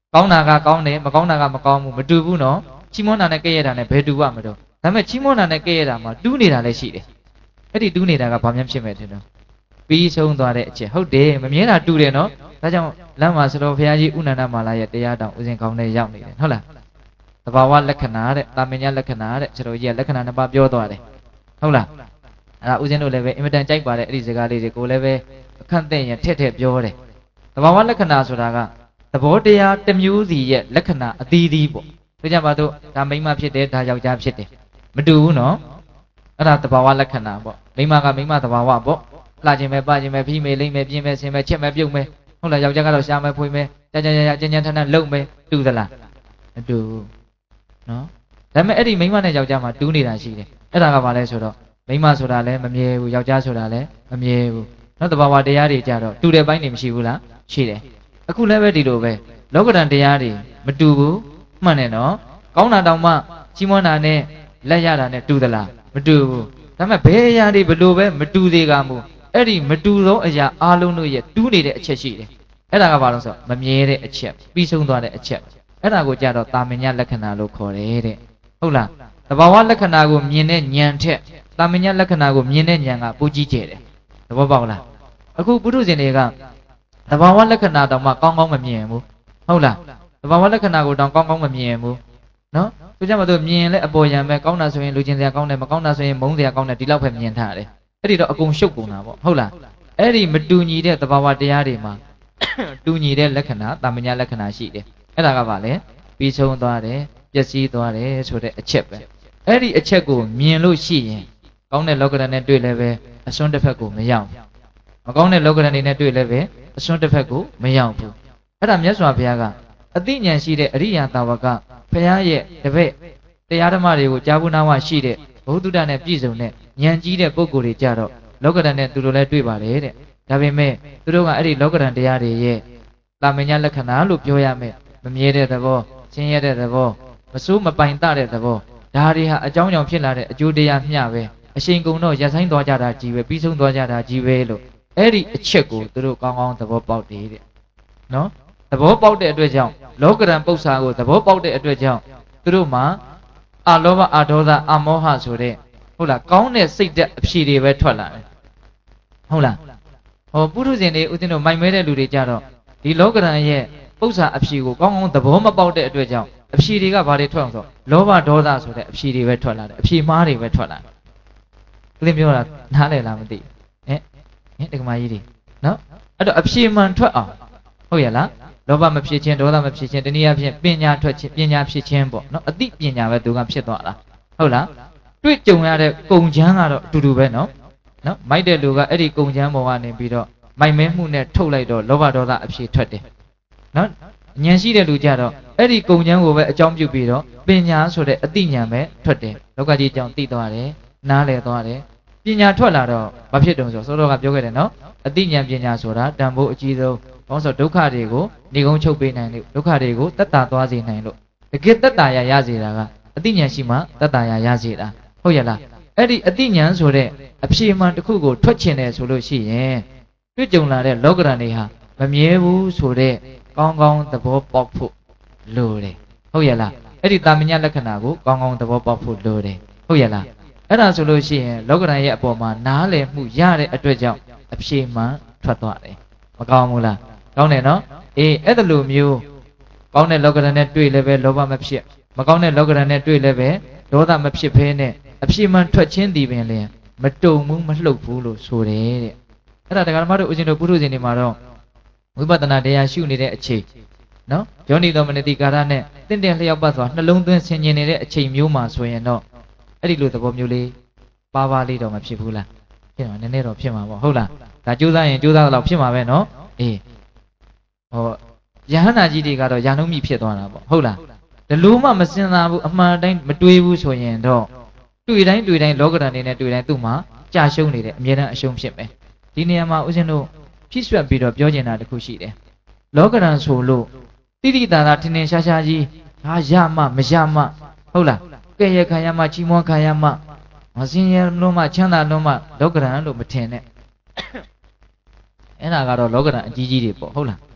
ကောင်းတာကကောင်းတယ်မကောင်းတာကမကောင်းဘူးမတူဘူးနော်ချီးမွမ်းတာနဲ့ကဲ့ရဲ့တာနဲ့ဘယ်တူရမလို့ဒါပေမဲ့ချီးမွမ်းတာနဲ့ကဲ့ရဲ့တာမှာတူးနေတာလည်းရှိတယ်အဲ့ဒီတူးနေတာကဘာမှဖြစ်မဲ့တယ်နော်ပြီးဆုံးသွားတဲ့အချက်ဟုတ်တယ်မမြဲတာတူးတယ်နော်ဒါကြောင့်လမ်းမှာစတော်ဘုရားကြီးဥနန္ဒမာလာရဲ့တရားတော်ဥစဉ်ကောင်းတဲ့ရောက်နေတယ်ဟုတ်လားသဘာဝလက္ခဏာတဲ့တာမညာလက္ခဏာတဲ့စတော်ကြီးကလက္ခဏာနှစ်ပါးပြောသွားတယ်ဟုတ်လားအဲ့ဒါဥစဉ်တို့လည်းပဲအင်မတန်ကြိုက်ပါတယ်အဲ့ဒီစကားလေးတွေကိုလည်းပဲအခန့်တဲ့ရင်ထက်ထက်ပြောတယ်သဘာဝလက္ခဏာဆိုတာကသဘောတရားတစ်မျိုးစီရဲ့လက္ခဏာအသီးသီးပေါ့ဆိုကြပါတော့ဒါမိန်းမဖြစ်တယ်ဒါယောက်ျားဖြစ်တယ်မတူဘူးနော်အဲ့ဒါသဘာဝလက္ခဏာပေါ့မိန်းမကမိန်းမသဘာဝပေါ့လှခြင်းပဲပခြင်းပဲဖိမေလိမ့်မယ်ပြင်းမယ်ဆင်မယ်ချက်မယ်ပြုတ်မယ်ဟုတ်လားယောက်ျားကတော့ရှာမယ်ဖွေးမယ်ကြာကြာကြာကြင်ကြင်ထန်ထန်လုံမယ်တူသလားမတူဘူးနော်ဒါပေမဲ့အဲ့ဒီမိန်းမနဲ့ယောက်ျားမှာတူးနေတာရှိတယ်အဲ့ဒါကဘာလဲဆိုတော့မိန်းမဆိုတာလည်းမမြဲဘူးယောက်ျားဆိုတာလည်းမမြဲဘူးနော်သဘာဝတရားတွေကြတော့တူတဲ့ပိုင်းတွေမရှိဘူးလားရှိတယ်အခုလည်းပဲဒီလိုပဲလောကဓာတ်တရားတွေမတူဘူးမှန်တယ်နော်ကောင်းတာတောင်မှကြီးမွမ်းတာနဲ့လက်ရတာနဲ့တူသလားမတူဘူးဒါပေမဲ့ဘယ်အရာတွေဘလို့ပဲမတူသေးကမူအဲ့ဒီမတူသောအရာအလုံးတို့ရဲ့တူးနေတဲ့အချက်ရှိတယ်အဲ့ဒါကဘာလို့ဆိုမမြဲတဲ့အချက်ပြီးဆုံးသွားတဲ့အချက်အဲ့ဒါကိုကြတော့တာမညာလက္ခဏာလို့ခေါ်တယ်တဲ့ဟုတ်လားသဘာဝလက္ခဏာကိုမြင်တဲ့ဉာဏ်ထက်တာမညာလက္ခဏာကိုမြင်တဲ့ဉာဏ်ကပိုကြီးကျယ်တယ်သဘောပေါက်လားအခုပုထုဇဉ်တွေကသဘာဝလက္ခဏာတောင်မှကောင်းကောင်းမမြင်ဘူးဟုတ်လားသဘာဝလက္ခဏာကိုတောင်ကောင်းကောင်းမမြင်ဘူးနော်သူကြမှာသူမြင်လဲအပေါ်ယံပဲကောင်းတာဆိုရင်လူချင်းစရာကောင်းတယ်မကောင်းတာဆိုရင်မုန်းစရာကောင်းတယ်ဒီလောက်ပဲမြင်ထားတယ်အဲ့ဒီတော့အကုန်ရှုပ်ကုန်တာပေါ့ဟုတ်လားအဲ့ဒီမတူညီတဲ့သဘာဝတရားတွေမှာတူညီတဲ့လက္ခဏာတာမညာလက္ခဏာရှိတယ်အဲ့ဒါကဘာလဲပြီးဆုံးသွားတယ်ပျက်စီးသွားတယ်ဆိုတဲ့အချက်ပဲအဲ့ဒီအချက်ကိုမြင်လို့ရှိရင်ကောင်းတဲ့လောကဓာတ်နဲ့တွေ့လည်းပဲအစွန်းတစ်ဖက်ကိုမရောက်မကောင်းတဲ့လောကဓာတ်တွေနဲ့တွေ့လည်းပဲအစွန်းတစ်ဖက်ကိုမရောက်ဘူးအဲ့ဒါမြတ်စွာဘုရားကအသိဉာဏ်ရှိတဲ့အရိယာတာဝကဘုရားရဲ့တပည့်တရားဓမ္မတွေကိုကြားဘူးနာဝရှိတဲ့ဘုဒ္ဓတနဲ့ပြည့်စုံတဲ့ဉာဏ်ကြီးတဲ့ပုဂ္ဂိုလ်တွေကြတော့လောကဓာတ်နဲ့သူတို့လည်းတွေ့ပါလေတဲ့ဒါပေမဲ့သူတို့ကအဲ့ဒီလောကဓာတ်တရားတွေရဲ့တာမညာလက္ခဏာလို့ပြောရမယ်မမြဲတဲ့သဘောချင်းရတဲ့သဘောမစိုးမပိုင်တတဲ့သဘောဒါတွေဟာအကြောင်းကြောင့်ဖြစ်လာတဲ့အကျိုးတရားမျှပဲအရှင်ကုံတော့ရပ်ဆိုင်သွားကြတာကြီးပဲပြီးဆုံးသွားကြတာကြီးပဲလို့အဲ့ဒီအချက်ကိုသူတို့ကောင်းကောင်းသဘောပေါက်တယ်တဲ့နော်သဘောပေါက်တဲ့အတွက်ကြောင့်လောကဓာတ်ပု္ပ္ပာကိုသဘောပေါက်တဲ့အတွက်ကြောင့်သူတို့မှာအလောဘအဒေါသအမောဟဆိုတဲ့ဟုတ်လားကောင်းတဲ့စိတ်ဓာတ်အဖြေတွေပဲထွက်လာတယ်ဟုတ်လားဟောပုထုဇဉ်တွေဥစဉ်တို့မိုက်မဲတဲ့လူတွေကြတော့ဒီလောကဓာတ်ရဲ့ပု္ပ္ပာအဖြေကိုကောင်းကောင်းသဘောမပေါက်တဲ့အတွက်ကြောင့်အဖြေတွေကဘာတွေထွက်အောင်ဆိုလောဘဒေါသဆိုတဲ့အဖြေတွေပဲထွက်လာတယ်အဖြေမှားတွေပဲထွက်လာတယ်ဦးဇင်းပြောတာနားလည်လားမသိဟဲ့ဟင်တက္ကမကြီးတွေနော်အဲ့တော့အဖြေမှန်ထွက်အောင်ဟုတ်ရဲ့လားလောဘမဖြစ်ခြင်းဒေါသမဖြစ်ခြင်းတနည်းအားဖြင့်ပညာထွက်ခြင်းပညာဖြစ်ခြင်းပေါ့နော်အသိပညာပဲသူကဖြစ်သွားတာဟုတ်လားတွေ့ကြုံရတဲ့ကုံချမ်းကတော့အတူတူပဲနော်နော်မိုက်တဲ့လူကအဲ့ဒီကုံချမ်းပေါ်ကနေပြီးတော့မိုက်မဲမှုနဲ့ထုတ်လိုက်တော့လောဘဒေါသအဖြစ်ထွက်တယ်နော်ဉာဏ်ရှိတဲ့လူကြတော့အဲ့ဒီကုံချမ်းကိုပဲအကြောင်းပြုပြီးတော့ပညာဆိုတဲ့အသိဉာဏ်ပဲထွက်တယ်လောကကြီးအကြောင်းသိသွားတယ်နားလည်သွားတယ်ပညာထွက်လာတော့မဖြစ်တုံဆိုစောစောကပြောခဲ့တယ်နော်အသိဉာဏ်ပညာဆိုတာတန်ဖိုးအကြီးဆုံးဘာလို့ဆိုဒုက္ခတွေကိုနေကုန်းချုပ်ပေးနိုင်လို့ဒုက္ခတွေကိုတတ်တာသွားစေနိုင်လို့တကယ်တတ်တာရရစေတာကအသိဉာဏ်ရှိမှတတ်တာရရစေတာဟုတ်ရဲ့လားအဲ့ဒီအသိဉာဏ်ဆိုတဲ့အဖြေမှန်တစ်ခုကိုထွက်ချင်တယ်ဆိုလို့ရှိရင်တွေ့ကြုံလာတဲ့လောကဓာတ်တွေဟာမမြဲဘူးဆိုတဲ့ကောင်းကောင်းသဘောပေါက်ဖို့လိုတယ်ဟုတ်ရဲ့လားအဲ့ဒီတာမညာလက္ခဏာကိုကောင်းကောင်းသဘောပေါက်ဖို့လိုတယ်ဟုတ်ရဲ့လားအဲ့ဒါဆိုလို့ရှိရင်လောကဓာတ်ရဲ့အပေါ်မှာနားလည်မှုရတဲ့အတွက်ကြောင့်အဖြေမှန်ထွက်သွားတယ်မကောင်းဘူးလားကောင်းတယ်နော်အေးအဲ့ဒါလိုမျိုးကောင်းတဲ့လောကဓာတ်နဲ့တွေ့လည်းပဲလောဘမဖြစ်မကောင်းတဲ့လောကဓာတ်နဲ့တွေ့လည်းပဲဒေါသမဖြစ်ဖဲနဲ့အဖြေမှန်ထွက်ချင်းတည်ပင်လျင်မတုံဘူးမလှုပ်ဘူးလို့ဆိုတယ်တဲ့အဲ့ဒါတရားဓမ္မတို့ဦးဇင်းတို့ပုထုဇဉ်တွေမှာတော့ဝိပဿနာတရားရှုနေတဲ့အချိန်နော်ယောနိသောမနတိကာရနဲ့တင့်တယ်လျောက်ပတ်စွာနှလုံးသွင်းဆင်ခြင်နေတဲ့အချိန်မျိုးမှာဆိုရင်တော့အဲ့ဒီလိုသဘောမျိုးလေးပါပါလေးတော့မဖြစ်ဘူးလားဖြစ်မှာနည်းနည်းတော့ဖြစ်မှာပေါ့ဟုတ်လားဒါကြိုးစားရင်ကြိုးစားတော့ဖြစ်မှာပဲနော်အေးဟောယဟန္တာကြီးတွေကတော့ယာနုမိဖြစ်သွားတာပေါ့ဟုတ်လားဒီလိုမှမစင်စားဘူးအမှန်တိုင်းမတွေးဘူးဆိုရင်တော့တွေ့တိုင်းတွေ့တိုင်းလောကဓာတ်နေနဲ့တွေ့တိုင်းသူ့မှာကြာရှုံးနေတယ်အမြဲတမ်းအရှုံးဖြစ်မယ်ဒီနေရာမှာဦးဇင်းတို့ဖြစ်ဆွက်ပြီးတော့ပြောချင်တာတခုရှိတယ်လောကဓာတ်ဆိုလို့တိတိတာတာထင်ထင်ရှားရှားကြီးဟာရမှမရမှဟုတ်လားကဲ့ရဲ့ခံရမှချီးမွမ်းခံရမှမစင်ရလုံးမှချမ်းသာလုံးမှလောကဓာတ်လို့မထင်နဲ့အဲ့ဒါကတော့လောကဓာတ်အကြီးကြီးတွေပေါ့ဟုတ်လား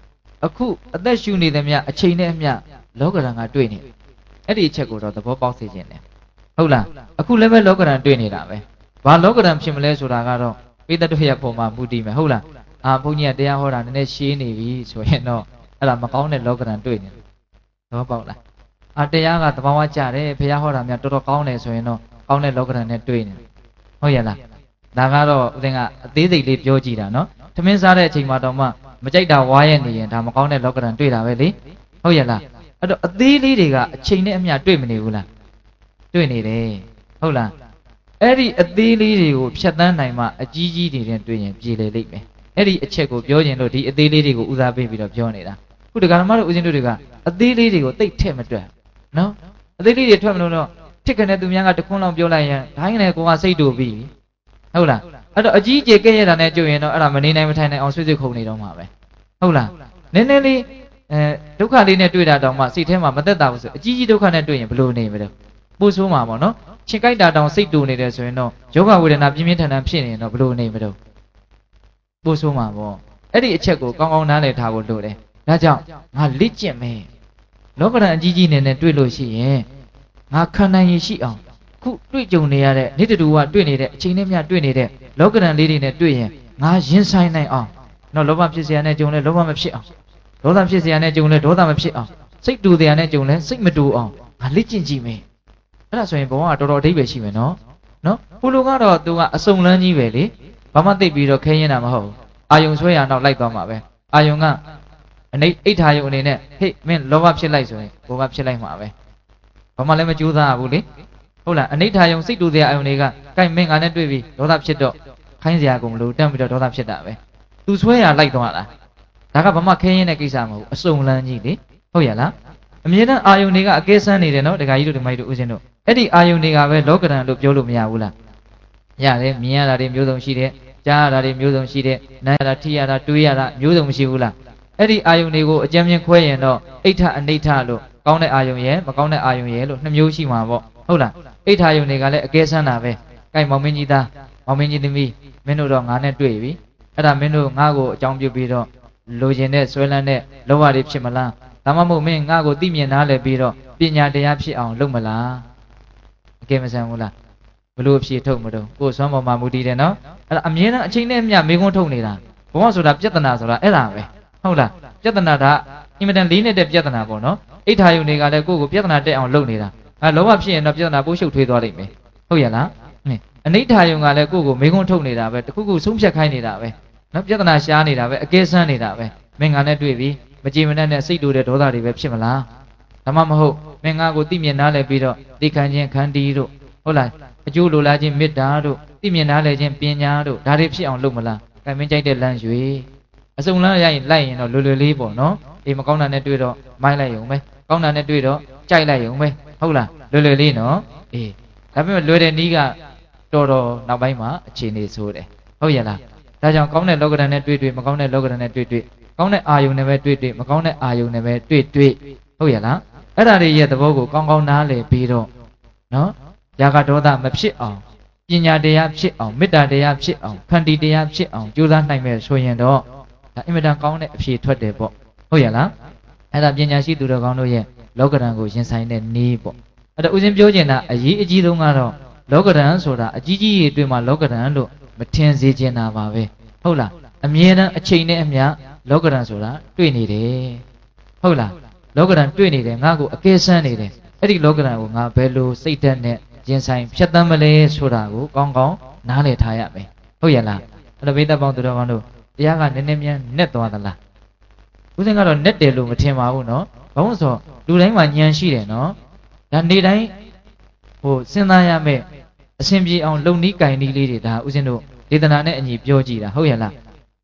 အခုအသက်ရှူနေသည်မြအချိန်နဲ့အမျှလောကဓာတ်ကတွေ့နေအဲ့ဒီအချက်ကိုတော့သဘောပေါက်စေခြင်းတယ်ဟုတ်လားအခုလည်းပဲလောကဓာတ်တွေ့နေတာပဲဘာလောကဓာတ်ဖြစ်မလဲဆိုတာကတော့ပိဿတို့ရဲ့ပုံမှာမူတည်မယ်ဟုတ်လားအာဘုန်းကြီးကတရားဟောတာနည်းနည်းရှင်းနေပြီဆိုရင်တော့အဲ့ဒါမကောင်းတဲ့လောကဓာတ်တွေ့နေတယ်သဘောပေါက်လားအာတရားကသဘာဝကျတယ်ဘုရားဟောတာများတော်တော်ကောင်းတယ်ဆိုရင်တော့ကောင်းတဲ့လောကဓာတ်နဲ့တွေ့နေတယ်ဟုတ်ရဲ့လားဒါကတော့ဦးဇင်းကအသေးစိတ်လေးပြောကြည့်တာနော်ထမင်းစားတဲ့အချိန်မှာတော့မှမကြိုက်တာဝါရဲ့နေရင်ဒါမကောင်းတဲ့လောကဓာတ်တွေ့တာပဲလေဟုတ်ရဲ့လားအဲ့တော့အသေးလေးတွေကအချိန်နဲ့အမျှတွေ့မနေဘူးလားတွေ့နေတယ်ဟုတ်လားအဲ့ဒီအသေးလေးတွေကိုဖြတ်တန်းနိုင်မှအကြီးကြီးတွေနဲ့တွေ့ရင်ပြေလေလိမ့်မယ်အဲ့ဒီအချက်ကိုပြောရင်လို့ဒီအသေးလေးတွေကိုဦးစားပေးပြီးတော့ပြောနေတာခုတက္ကရာမတို့ဦးဇင်းတို့တွေကအသေးလေးတွေကိုတိတ်ထည့်မတွက်နော်အသေးလေးတွေထွက်မလို့တော့တစ်ခနဲ့သူများကတခွန်းလောက်ပြောလိုက်ရင်ဒိုင်းနဲ့ကိုကစိတ်တူပြီဟုတ်လားအဲ့တော့အကြီးကြီးကဲ့ရတာနဲ့ကြုံရင်တော့အဲ့ဒါမနေနိုင်မထိုင်နိုင်အောင်ဆွေးဆွေးခုံနေတော့မှာပဲဟုတ်လားနည်းနည်းလေးအဲဒုက္ခလေးနဲ့တွေ့တာတောင်မှစိတ်ထဲမှာမသက်သာဘူးဆိုအကြီးကြီးဒုက္ခနဲ့တွေ့ရင်ဘယ်လိုနေမလဲပို့ဆိုးမှာပေါ့နော်ချင်ကြိုက်တာတောင်စိတ်တူနေတယ်ဆိုရင်တော့ယောဂဝေဒနာပြင်းပြင်းထန်ထန်ဖြစ်နေရင်တော့ဘယ်လိုနေမလဲပို့ဆိုးမှာပေါ့အဲ့ဒီအချက်ကိုကောင်းကောင်းနားလည်ထားဖို့လိုတယ်ဒါကြောင့်ငါလက်ကျင့်မယ်လောကဓာတ်အကြီးကြီးနဲ့နဲ့တွေ့လို့ရှိရင်ငါခံနိုင်ရရှိအောင်ခုတွေ့ကြုံနေရတဲ့နေ့တူကတွေ့နေတဲ့အချိန်နဲ့မျှတွေ့နေတဲ့လောကဓာတ်လေးတွေနဲ့တွေ့ရင်ငါရင်ဆိုင်နိုင်အောင်နော်လောဘဖြစ်เสียနဲ့ကြုံလဲလောဘမဖြစ်အောင်ဒေါသဖြစ်เสียနဲ့ကြုံလဲဒေါသမဖြစ်အောင်စိတ်တူเสียနဲ့ကြုံလဲစိတ်မတူအောင်ငါလက်ကျင့်ကြည့်မယ်အဲ့ဒါဆိုရင်ဘဝကတော်တော်အဓိပ္ပာယ်ရှိမယ်နော်နော်ဘုလိုကတော့သူကအစုံလန်းကြီးပဲလေဘာမှသိပြီးတော့ခဲရင်တာမဟုတ်ဘူးအာယုံဆွဲရအောင်လိုက်သွားမှာပဲအာယုံကအနိအိဋ္ဌာယုံအနေနဲ့ဟေ့မင်းလောဘဖြစ်လိုက်ဆိုရင်ကိုကဖြစ်လိုက်မှာပဲဘာမှလည်းမကြိုးစားဘူးလေဟုတ်လားအနိဋ္ဌာယုံစိတ်တူတဲ့အယုံတွေကကိုင်မင်းကလည်းတွေ့ပြီးဒေါသဖြစ်တော့ခိုင်းစရာကုန်မလို့တန့်ပြီးတော့ဒေါသဖြစ်တာပဲသူဆွဲရလိုက်သွားတာဒါကဘာမှခဲရင်တဲ့ကိစ္စမဟုတ်ဘူးအစုံလန်းကြီးလေဟုတ်ရလားအမြဲတမ်းအာယုန်တွေကအကဲဆန်းနေတယ်နော်ဒကာကြီးတို့ဒကာမကြီးတို့ဦးဇင်းတို့အဲ့ဒီအာယုန်တွေကပဲလောကဓာတ်လို့ပြောလို့မရဘူးလားရတယ်မြင်ရတာတွေမျိုးစုံရှိတယ်ကြားရတာတွေမျိုးစုံရှိတယ်နားရတာထိရတာတွေးရတာမျိုးစုံမရှိဘူးလားအဲ့ဒီအာယုန်တွေကိုအကြမ်းမြင်ခွဲရင်တော့အိဋ္ဌအနိဋ္ဌလို့ကောင်းတဲ့အာယုန်ရဲ့မကောင်းတဲ့အာယုန်ရဲ့လို့နှစ်မျိုးရှိမှာပေါ့ဟုတ်လားအိဋ္ဌာယုန်တွေကလည်းအကဲဆန်းတာပဲကိုင်မောင်မင်းကြီးသားမောင်မင်းကြီးသမီးမင်းတို့တော့ငါနဲ့တွေ့ပြီအဲ့ဒါမင်းတို့ငါ့ကိုအကြောင်းပြုပြီးတော့လိုချင်တဲ့ဆွဲလန်းတဲ့လောဘတွေဖြစ်မလားဒါမှမဟုတ်မင်းငါ့ကိုသိမြင်နားလည်ပြီးတော့ပညာတရားဖြစ်အောင်လုပ်မလားအကဲမဆန်းဘူးလားဘလို့ဖြေထုတ်မတော့ကိုယ်စွမ်းပေါ်မှာမူတည်တယ်နော်အဲ့ဒါအမြဲတမ်းအချိန်နဲ့အမျှမေခွန်းထုတ်နေတာဘဝဆိုတာပြဿနာဆိုတာအဲ့ဒါပဲဟုတ်လားပြဿနာကအင်မတန်လေးနေတဲ့ပြဿနာပေါ့နော်အိဋ္ဌာယုန်တွေကလည်းကိုယ့်ကိုပြဿနာတက်အောင်လုပ်နေတာအဲလောဘဖြစ်ရင်တော့ပြဿနာပိုးရှုပ်ထွေးသွားလိမ့်မယ်ဟုတ်ရလားအနိဋ္ဌာယုန်ကလည်းကိုယ့်ကိုမေခွန်းထုတ်နေတာပဲတခုခုဆုံးဖြတ်ခိုင်းနေတာပဲနော်ပြဿနာရှားနေတာပဲအကဲဆန်းနေတာပဲမင်းငါနဲ့တွေ့ပြီမကြည်မနဲ့နဲ့စိတ်တူတဲ့ဒေါသတွေပဲဖြစ်မလားဒါမှမဟုတ်မင်းငါကိုသိမြင်နားလည်ပြီးတော့သိခံခြင်းခန္တီတို့ဟုတ်လားအကျိုးလိုလားခြင်းမေတ္တာတို့သိမြင်နားလည်ခြင်းပညာတို့ဒါတွေဖြစ်အောင်လုပ်မလားအဲမင်းကြိုက်တဲ့လမ်းရွေအစုံလမ်းရရင်လိုက်ရင်တော့လွယ်လွယ်လေးပေါ့နော်အေးမကောင်းတာနဲ့တွေ့တော့မိုင်းလိုက်ရုံပဲကောင်းတာနဲ့တွေ့တော့ကြိုက်လိုက်ရုံပဲဟုတ်လားလွယ်လွယ်လေးနော်အေးဒါပေမဲ့လွယ်တဲ့နီးကတော်တော်နောက်ပိုင်းမှာအခြေအနေဆိုးတယ်ဟုတ်ရဲ့လားဒါကြောင့်ကောင်းတဲ့လောကဓာတ်နဲ့တွေ့တွေ့မကောင်းတဲ့လောကဓာတ်နဲ့တွေ့တွေ့ကောင်းတဲ့အာယုန်နဲ့ပဲတွေ့တွေ့မကောင်းတဲ့အာယုန်နဲ့ပဲတွေ့တွေ့ဟုတ်ရဲ့လားအဲ့ဒါတွေရဲ့သဘောကိုကောင်းကောင်းနားလည်ပြီးတော့နော်ຢာကဒေါသမဖြစ်အောင်ပညာတရားဖြစ်အောင်မေတ္တာတရားဖြစ်အောင်ခန္တီတရားဖြစ်အောင်ကြိုးစားနိုင်မယ်ဆိုရင်တော့ဒါအင်မတန်ကောင်းတဲ့အဖြေထွက်တယ်ပေါ့ဟုတ်ရဲ့လားအဲ့ဒါပညာရှိသူတော်ကောင်းတို့ရဲ့လောကဓာတ်ကိုရင်ဆိုင်တဲ့နည်းပေါ့အဲ့ဒါဦးဇင်းပြောချင်တာအရေးအကြီးဆုံးကတော့လောကဓာတ်ဆိုတာအကြီးကြီးတွေမှာလောကဓာတ်လို့မထင်စေချင်တာပါပဲဟုတ်လားအမြဲတမ်းအချိန်နဲ့အမျှလောကဓာတ်ဆိုတာတွေ့နေတယ်ဟုတ်လားလောကဓာတ်တွေ့နေတယ်ငါ့ကိုအကဲဆန်းနေတယ်အဲ့ဒီလောကဓာတ်ကိုငါဘယ်လိုစိတ်ဓာတ်နဲ့ရင်ဆိုင်ဖြတ်သန်းမလဲဆိုတာကိုကောင်းကောင်းနားလည်ထားရမယ်ဟုတ်ရဲ့လားအဲ့ဒါဘိသက်ပေါင်းသူတော်ကောင်းတို့တရားကနည်းနည်းမြန်နဲ့သွားသလားဦးဇင်းကတော့နဲ့တယ်လို့မထင်ပါဘူးနော်ဘာလို့ဆိုလူတိုင်းမှာဉာဏ်ရှိတယ်နော်ဒါနေတိုင်းဟိုစဉ်းစားရမယ်အစဉ်ပြေအောင်လုံနီးကင်နီးလေးတွေဒါဦးဇင်းတို့ဒေသနာနဲ့အညီပြောကြည့်တာဟုတ်ရဲ့လား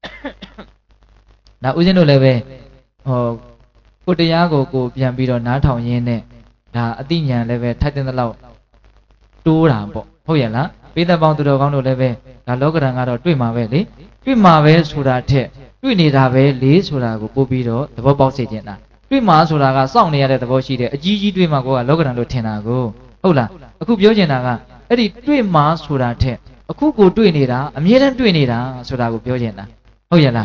ဒါဦးဇင်းတို့လည်းပဲဟောကိုတရားကိုကိုပြန်ပြီးတော့နားထောင်ရင်းနဲ့ဒါအသိဉာဏ်လည်းပဲထိုက်တဲ့လောက်တိုးတာပေါ့ဟုတ်ရဲ့လားပိဿပေါင်းသူတော်ကောင်းတို့လည်းပဲဒါလောကဓာတ်ကတော့တွေ့မှာပဲလေတွေ့မှာပဲဆိုတာထက်တွေ့နေတာပဲလေဆိုတာကိုပို့ပြီးတော့သဘောပေါက်စေချင်တာတွေ့မှာဆိုတာကစောင့်နေရတဲ့သဘောရှိတယ်အကြီးကြီးတွေ့မှာကိုကလောကဓာတ်လို့ထင်တာကိုဟုတ်လားအခုပြောချင်တာကအဲ့ဒီတွေ့မှာဆိုတာထက်အခုကိုတွေ့နေတာအမြဲတမ်းတွေ့နေတာဆိုတာကိုပြောချင်တာဟုတ်ရဲ့လား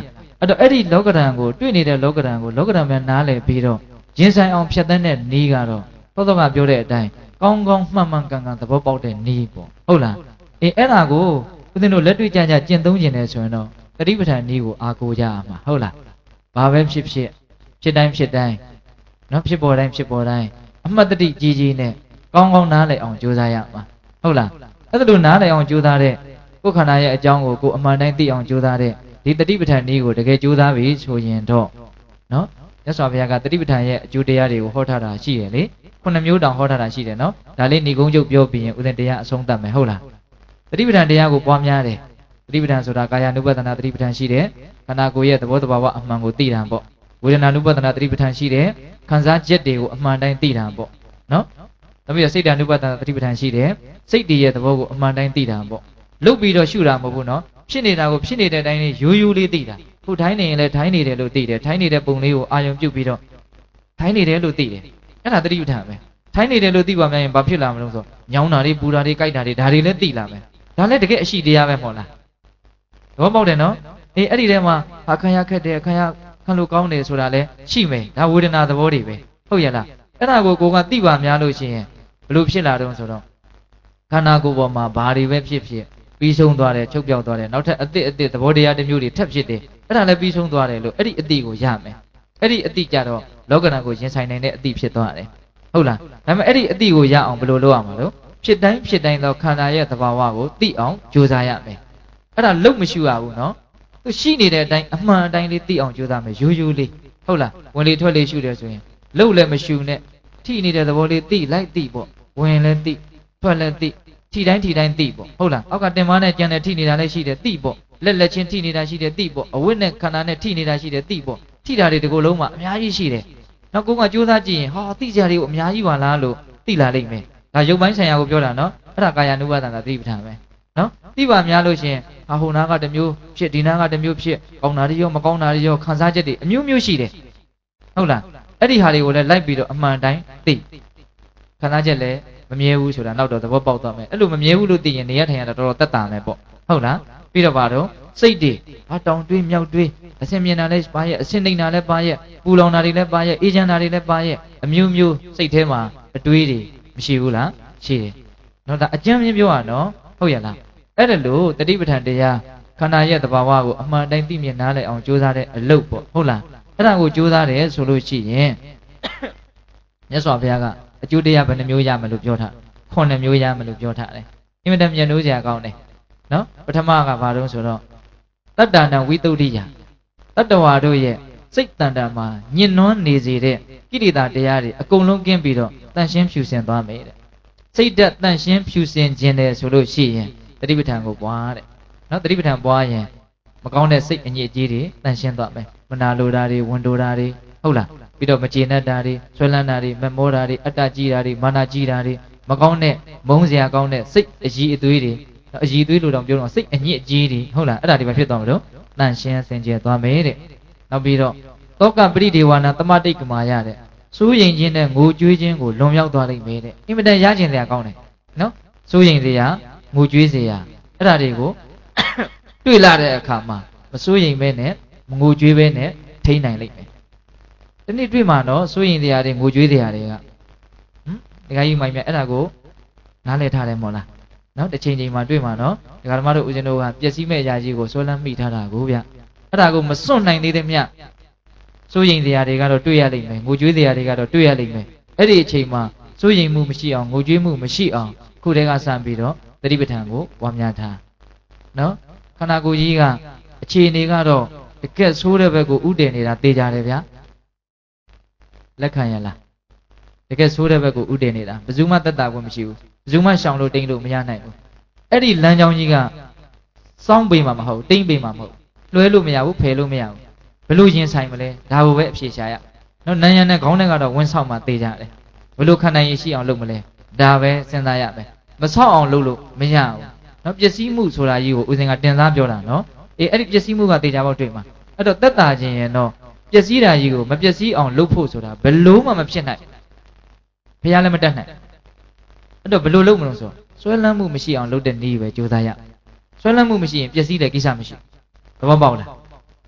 အဲ့တော့အဲ့ဒီလောကဓာတ်ကိုတွေ့နေတဲ့လောကဓာတ်ကိုလောကဓာတ်များနားလည်ပြီးတော့ရင်ဆိုင်အောင်ဖြတ်သန်းတဲ့နည်းကတော့သောသောကပြောတဲ့အတိုင်းကောင်းကောင်းမှန်မှန်ကန်ကန်သဘောပေါက်တဲ့နည်းပေါ့ဟုတ်လားအေးအဲ့ဒါကိုဦးဇင်းတို့လက်တွေ့ကြကြကျင့်သုံးခြင်းနဲ့ဆိုရင်တော့တတိပဋ္ဌာန်နည်းကိုအားကိုးကြရမှာဟုတ်လားဘာပဲဖြစ်ဖြစ်ဖြစ်တိုင်းဖြစ်တိုင်းနော်ဖြစ်ပေါ်တိုင်းဖြစ်ပေါ်တိုင်းအမှတ်တတိကြီးကြီးနဲ့ကောင်းကောင်းနားလည်အောင်ကြိုးစားရမှာဟုတ်လားအဲ့ဒါလိုနားလည်အောင်ကြိုးစားတဲ့ကိုယ်ခန္ဓာရဲ့အကြောင်းကိုကိုယ်အမှန်တိုင်းသိအောင်ကြိုးစားတဲ့ဒီတတိပဋ္ဌာန်နည်းကိုတကယ်ကြိုးစားပြီဆိုရင်တော့နော်မြတ်စွာဘုရားကတတိပဋ္ဌာန်ရဲ့အကျိုးတရားတွေကိုဟောထားတာရှိတယ်လေခုနှစ်မျိုးတောင်ဟောထားတာရှိတယ်နော်ဒါလေးဏိကုံးချုပ်ပြောပြီးရင်ဥစဉ်တရားအဆုံးသတ်မယ်ဟုတ်လားတတိပဋ္ဌာန်တရားကိုပွားများတယ်တတိပဋ္ဌာန်ဆိုတာကာယ ानु ပဒနာတတိပဋ္ဌာန်ရှိတယ်ခန္ဓာကိုယ်ရဲ့သဘောတဘာဝအမှန်ကိုသိတာပေါ့ဝေဒနာ ानु ပဒနာတတိပဋ္ဌာန်ရှိတယ်ခံစားချက်တွေကိုအမှန်တိုင်းသိတာပေါ့နော်နောက်ပြီးတော့စိတ် ानु ပဒနာတတိပဋ္ဌာန်ရှိတယ်စိတ်တည်ရဲ့သဘောကိုအမှန်တိုင်းသိတာပေါ့လုတ်ပြီးတော့ရှုတာမဟုတ်ဘူးနော်ဖြစ်နေတာကိုဖြစ်နေတဲ့အတိုင်းလေးရိုးရိုးလေးသိတာခုထိုင်းနေရင်လည်းထိုင်းနေတယ်လို့သိတယ်ထိုင်းနေတဲ့ပုံလေးကိုအာရုံပြုတ်ပြီးတော့ထိုင်းနေတယ်လို့သိတယ်အဲ့ဒါတတိပဋ္ဌာန်ပဲထိုင်းနေတယ်လို့သိပါမှရင်ဘာဖြစ်လာမလို့ဆိုညောင်းတာတွေပူတာတွေကြိုက်တာတွေဒါတွေလည်းသိလာမယ်ဒါလည်းတကယ်အရှိတရားပဲမဟုတ်လားသဘောပေါက်တယ်နော်အေးအဲ့ဒီထဲမှာဟာခံရခက်တယ်ခံရခံလို့ကောင်းတယ်ဆိုတာလည်းရှိမယ်ဒါဝေဒနာသဘောတွေပဲဟုတ်ရလားအဲ့ဒါကိုကိုကသိပါများလို့ရှိရင်ဘလို့ဖြစ်လာတော့ဆိုတော့ခန္ဓာကိုယ်ပေါ်မှာဘာတွေပဲဖြစ်ဖြစ်ပြီးဆုံးသွားတယ်ချုပ်ပြောက်သွားတယ်နောက်ထပ်အသစ်အသစ်သဘောတရားတစ်မျိုးတွေထပ်ဖြစ်တယ်အဲ့ဒါလည်းပြီးဆုံးသွားတယ်လို့အဲ့ဒီအတိကိုရမယ်အဲ့ဒီအတိကြတော့လောကဓာတ်ကိုရင်ဆိုင်နိုင်တဲ့အတိဖြစ်သွားတယ်ဟုတ်လားဒါပေမဲ့အဲ့ဒီအတိကိုရအောင်ဘယ်လိုလုပ်ရမှာလို့ဖြစ်တိုင်းဖြစ်တိုင်းသောခန္ဓာရဲ့သဘာဝကိုသိအောင်ကြိုးစားရမယ်အဲ့ဒါလုံမရှိရဘူးနော်သူရှိနေတဲ့အတိုင်းအမှန်အတိုင်းလေးသိအောင်ကြိုးစားမယ်ရိုးရိုးလေးဟုတ်လားဝင်လေထွက်လေရှုတယ်ဆိုရင်လုံလည်းမရှုနဲ့ထိနေတဲ့သဘောလေးသိလိုက်သိပေါ့ဝင်လည်းသိထွက်လည်းသိထိတိုင်းထိတိုင်းသိပေါ့ဟုတ်လားအောက်ကတင်မနဲ့ကြံတဲ့ထိနေတာလည်းရှိတယ်သိပေါ့လက်လက်ချင်းထိနေတာရှိတယ်သိပေါ့အဝတ်နဲ့ခန္ဓာနဲ့ထိနေတာရှိတယ်သိပေါ့ထိတာတွေဒီကိုလုံးမှာအများကြီးရှိတယ်နောက်ကိုကကြိုးစားကြည့်ရင်ဟာသိကြတွေကိုအများကြီးပါလားလို့သိလာလိမ့်မယ်ဒါရုပ်ပိုင်းဆိုင်ရာကိုပြောတာနော်အဲ့ဒါကာယ ानु ပဒနာသတိပဋ္ဌာန်ပဲနော်သိပါများလို့ရှင်ဟာဟိုနာကတစ်မျိုးဖြစ်ဒီနာကတစ်မျိုးဖြစ်ကောင်းတာတွေရောမကောင်းတာတွေရောခံစားချက်တွေအမျိုးမျိုးရှိတယ်ဟုတ်လားအဲ့ဒီဟာတွေကိုလည်းလိုက်ပြီးတော့အမှန်တိုင်းသိခံစားချက်လည်းမမြဲဘူးဆိုတာနောက်တော့သဘောပေါက်သွားမယ်အဲ့လိုမမြဲဘူးလို့သိရင်နေရထိုင်ရတာတော်တော်တက်တာမယ်ပေါ့ဟုတ်လားပြီးတော့ပါတော့စိတ်တွေဟာတောင်တွေးမြောက်တွေးအစင်မြင်တာလည်းပါရဲ့အစင်နှိမ်တာလည်းပါရဲ့ပူလောင်တာတွေလည်းပါရဲ့အေးချမ်းတာတွေလည်းပါရဲ့အမျိုးမျိုးစိတ်ထဲမှာအတွေးတွေမရှိဘူးလားရှိတယ်နော်ဒါအကျဉ်းမြင်ပြောရနော်ဟုတ်ရလားအဲ့ဒါလို့တတိပဋ္ဌာန်တရားခန္ဓာရဲ့သဘာဝကိုအမှန်တိုင်းသိမြင်နားလည်အောင်ကြိုးစားတဲ့အလုပ်ပေါ့ဟုတ်လားအဲ့ဒါကိုကြိုးစားတယ်ဆိုလို့ရှိရင်မြတ်စွာဘုရားကအကျိုးတရားဘယ်နှမျိုးရမလို့ပြောထားခုနှစ်မျိုးရမလို့ပြောထားတယ်အင်မတန်မြတ်နိုးစရာကောင်းတယ်နော်ပထမကဘာလို့ဆိုတော့တတ္တနာဝိတုဒ္ဓိယတတ္တဝါတို့ရဲ့စိတ်တန်တာမှာညှဉ်းနှွမ်းနေစေတဲ့ကိရိတာတရားတွေအကုန်လုံးကင်းပြီးတော့တန်ရှင်းဖြူစင်သွားမယ်တဲ့စိတ်ဓာတ်တန်ရှင်းဖြူစင်ခြင်းတယ်ဆိုလို့ရှိရင်တတိပဋ္ဌာန်ကိုပွားတဲ့နော်တတိပဋ္ဌာန်ပွားရင်မကောင်းတဲ့စိတ်အညစ်အကြေးတွေတန်ရှင်းသွားမယ်မနာလိုတာတွေဝန်တိုတာတွေဟုတ်လားပြီးတော့မကျေနပ်တာတွေဆွဲလန်းတာတွေမမောတာတွေအတ္တကြီးတာတွေမာနကြီးတာတွေမကောင်းတဲ့မုန်းစရာကောင်းတဲ့စိတ်အကြီးအသွေးတွေအကြီးအသွေးလိုတောင်ပြောတော့စိတ်အညစ်အကြေးတွေဟုတ်လားအဲ့ဒါတွေပဲဖြစ်သွားမှာလို့တန်ရှင်းစင်ကြယ်သွားမယ်တဲ့နောက်ပြီးတော့သောကပရိဒေဝနာတမတိတ်ကမာရတဲ့စိုးရင်ခြင်းနဲ့ငိုကြွေးခြင်းကိုလွန်မြောက်သွားလိမ့်မယ်တဲ့အင်မတန်ရခြင်းစရာကောင်းတယ်နော်စိုးရင်စရာငိုကြွေးစရာအဲ့ဒါတွေကိုတွေ့လာတဲ့အခါမှာမစိုးရင်ပဲနဲ့မငိုကြွေးပဲနဲ့ထိန်းနိုင်လိမ့်မယ်ဒီနေ့တွေ့မှာတော့စိုးရင်စရာတွေငိုကြွေးစရာတွေကဟမ်ဒကာကြီးမိုင်မြတ်အဲ့ဒါကိုနားလည်ထားတယ်မို့လားနော်တစ်ချိန်ချိန်မှာတွေ့မှာနော်ဒကာဓမ္မတို့ဦးဇင်းတို့ကပျက်စီးမဲ့အရာကြီးကိုဆွဲလန်းမိထားတာကိုဗျအဲ့ဒါကိုမစွန့်နိုင်သေးတဲ့မြတ်စိုးရင်စရာတွေကတော့တွေ့ရလိမ့်မယ်ငိုကြွေးစရာတွေကတော့တွေ့ရလိမ့်မယ်အဲ့ဒီအချိန်မှာစိုးရင်မှုမရှိအောင်ငိုကြွေးမှုမရှိအောင်ခုတည်းကစပြီးတော့သတိပဋ္ဌာန်ကိုပွားများထားနော်ခန္ဓာကိုယ်ကြီးကအခြေအနေကတော့တကက်ဆိုးတဲ့ဘက်ကိုဥတည်နေတာသိကြတယ်ဗျာလက်ခံရလားတကယ်ဆိုးတဲ့ဘက်ကိုဥတည်နေတာဘယ်သူမှတတ်တာကိုမရှိဘူးဘယ်သူမှရှောင်လို့တိမ့်လို့မရနိုင်ဘူးအဲ့ဒီလမ်းကြောင်းကြီးကစောင်းပေးမှာမဟုတ်တိမ့်ပေးမှာမဟုတ်လွှဲလို့မရဘူးဖယ်လို့မရဘူးဘယ်လိုရင်ဆိုင်မလဲဒါကိုပဲအဖြေရှာရနော်နန်းရံနဲ့ခေါင်းနဲ့ကတော့ဝင်းဆောက်မှသိကြတယ်ဘယ်လိုခံနိုင်ရရှိအောင်လုပ်မလဲဒါပဲစဉ်းစားရမယ်မဆောက်အောင်လုပ်လို့မရဘူးနော်ပျက်စီးမှုဆိုတာကြီးကိုဦးစင်ကတင်စားပြောတာနော်အေးအဲ့ဒီပျက်စီးမှုကသိကြဖို့တွေ့မှာအဲ့တော့တက်တာခြင်းရင်တော့ပျက်စီးတာကြီးကိုမပျက်စီးအောင်လုပ်ဖို့ဆိုတာဘယ်လို့မှမဖြစ်နိုင်ဘုရားလည်းမတတ်နိုင်အဲ့တော့ဘယ်လိုလုပ်မလို့ဆိုဆွဲလန်းမှုမရှိအောင်လုပ်တဲ့နည်းပဲကြိုးစားရဆွဲလန်းမှုမရှိရင်ပျက်စီးတဲ့ကိစ္စမရှိသဘောပေါက်လား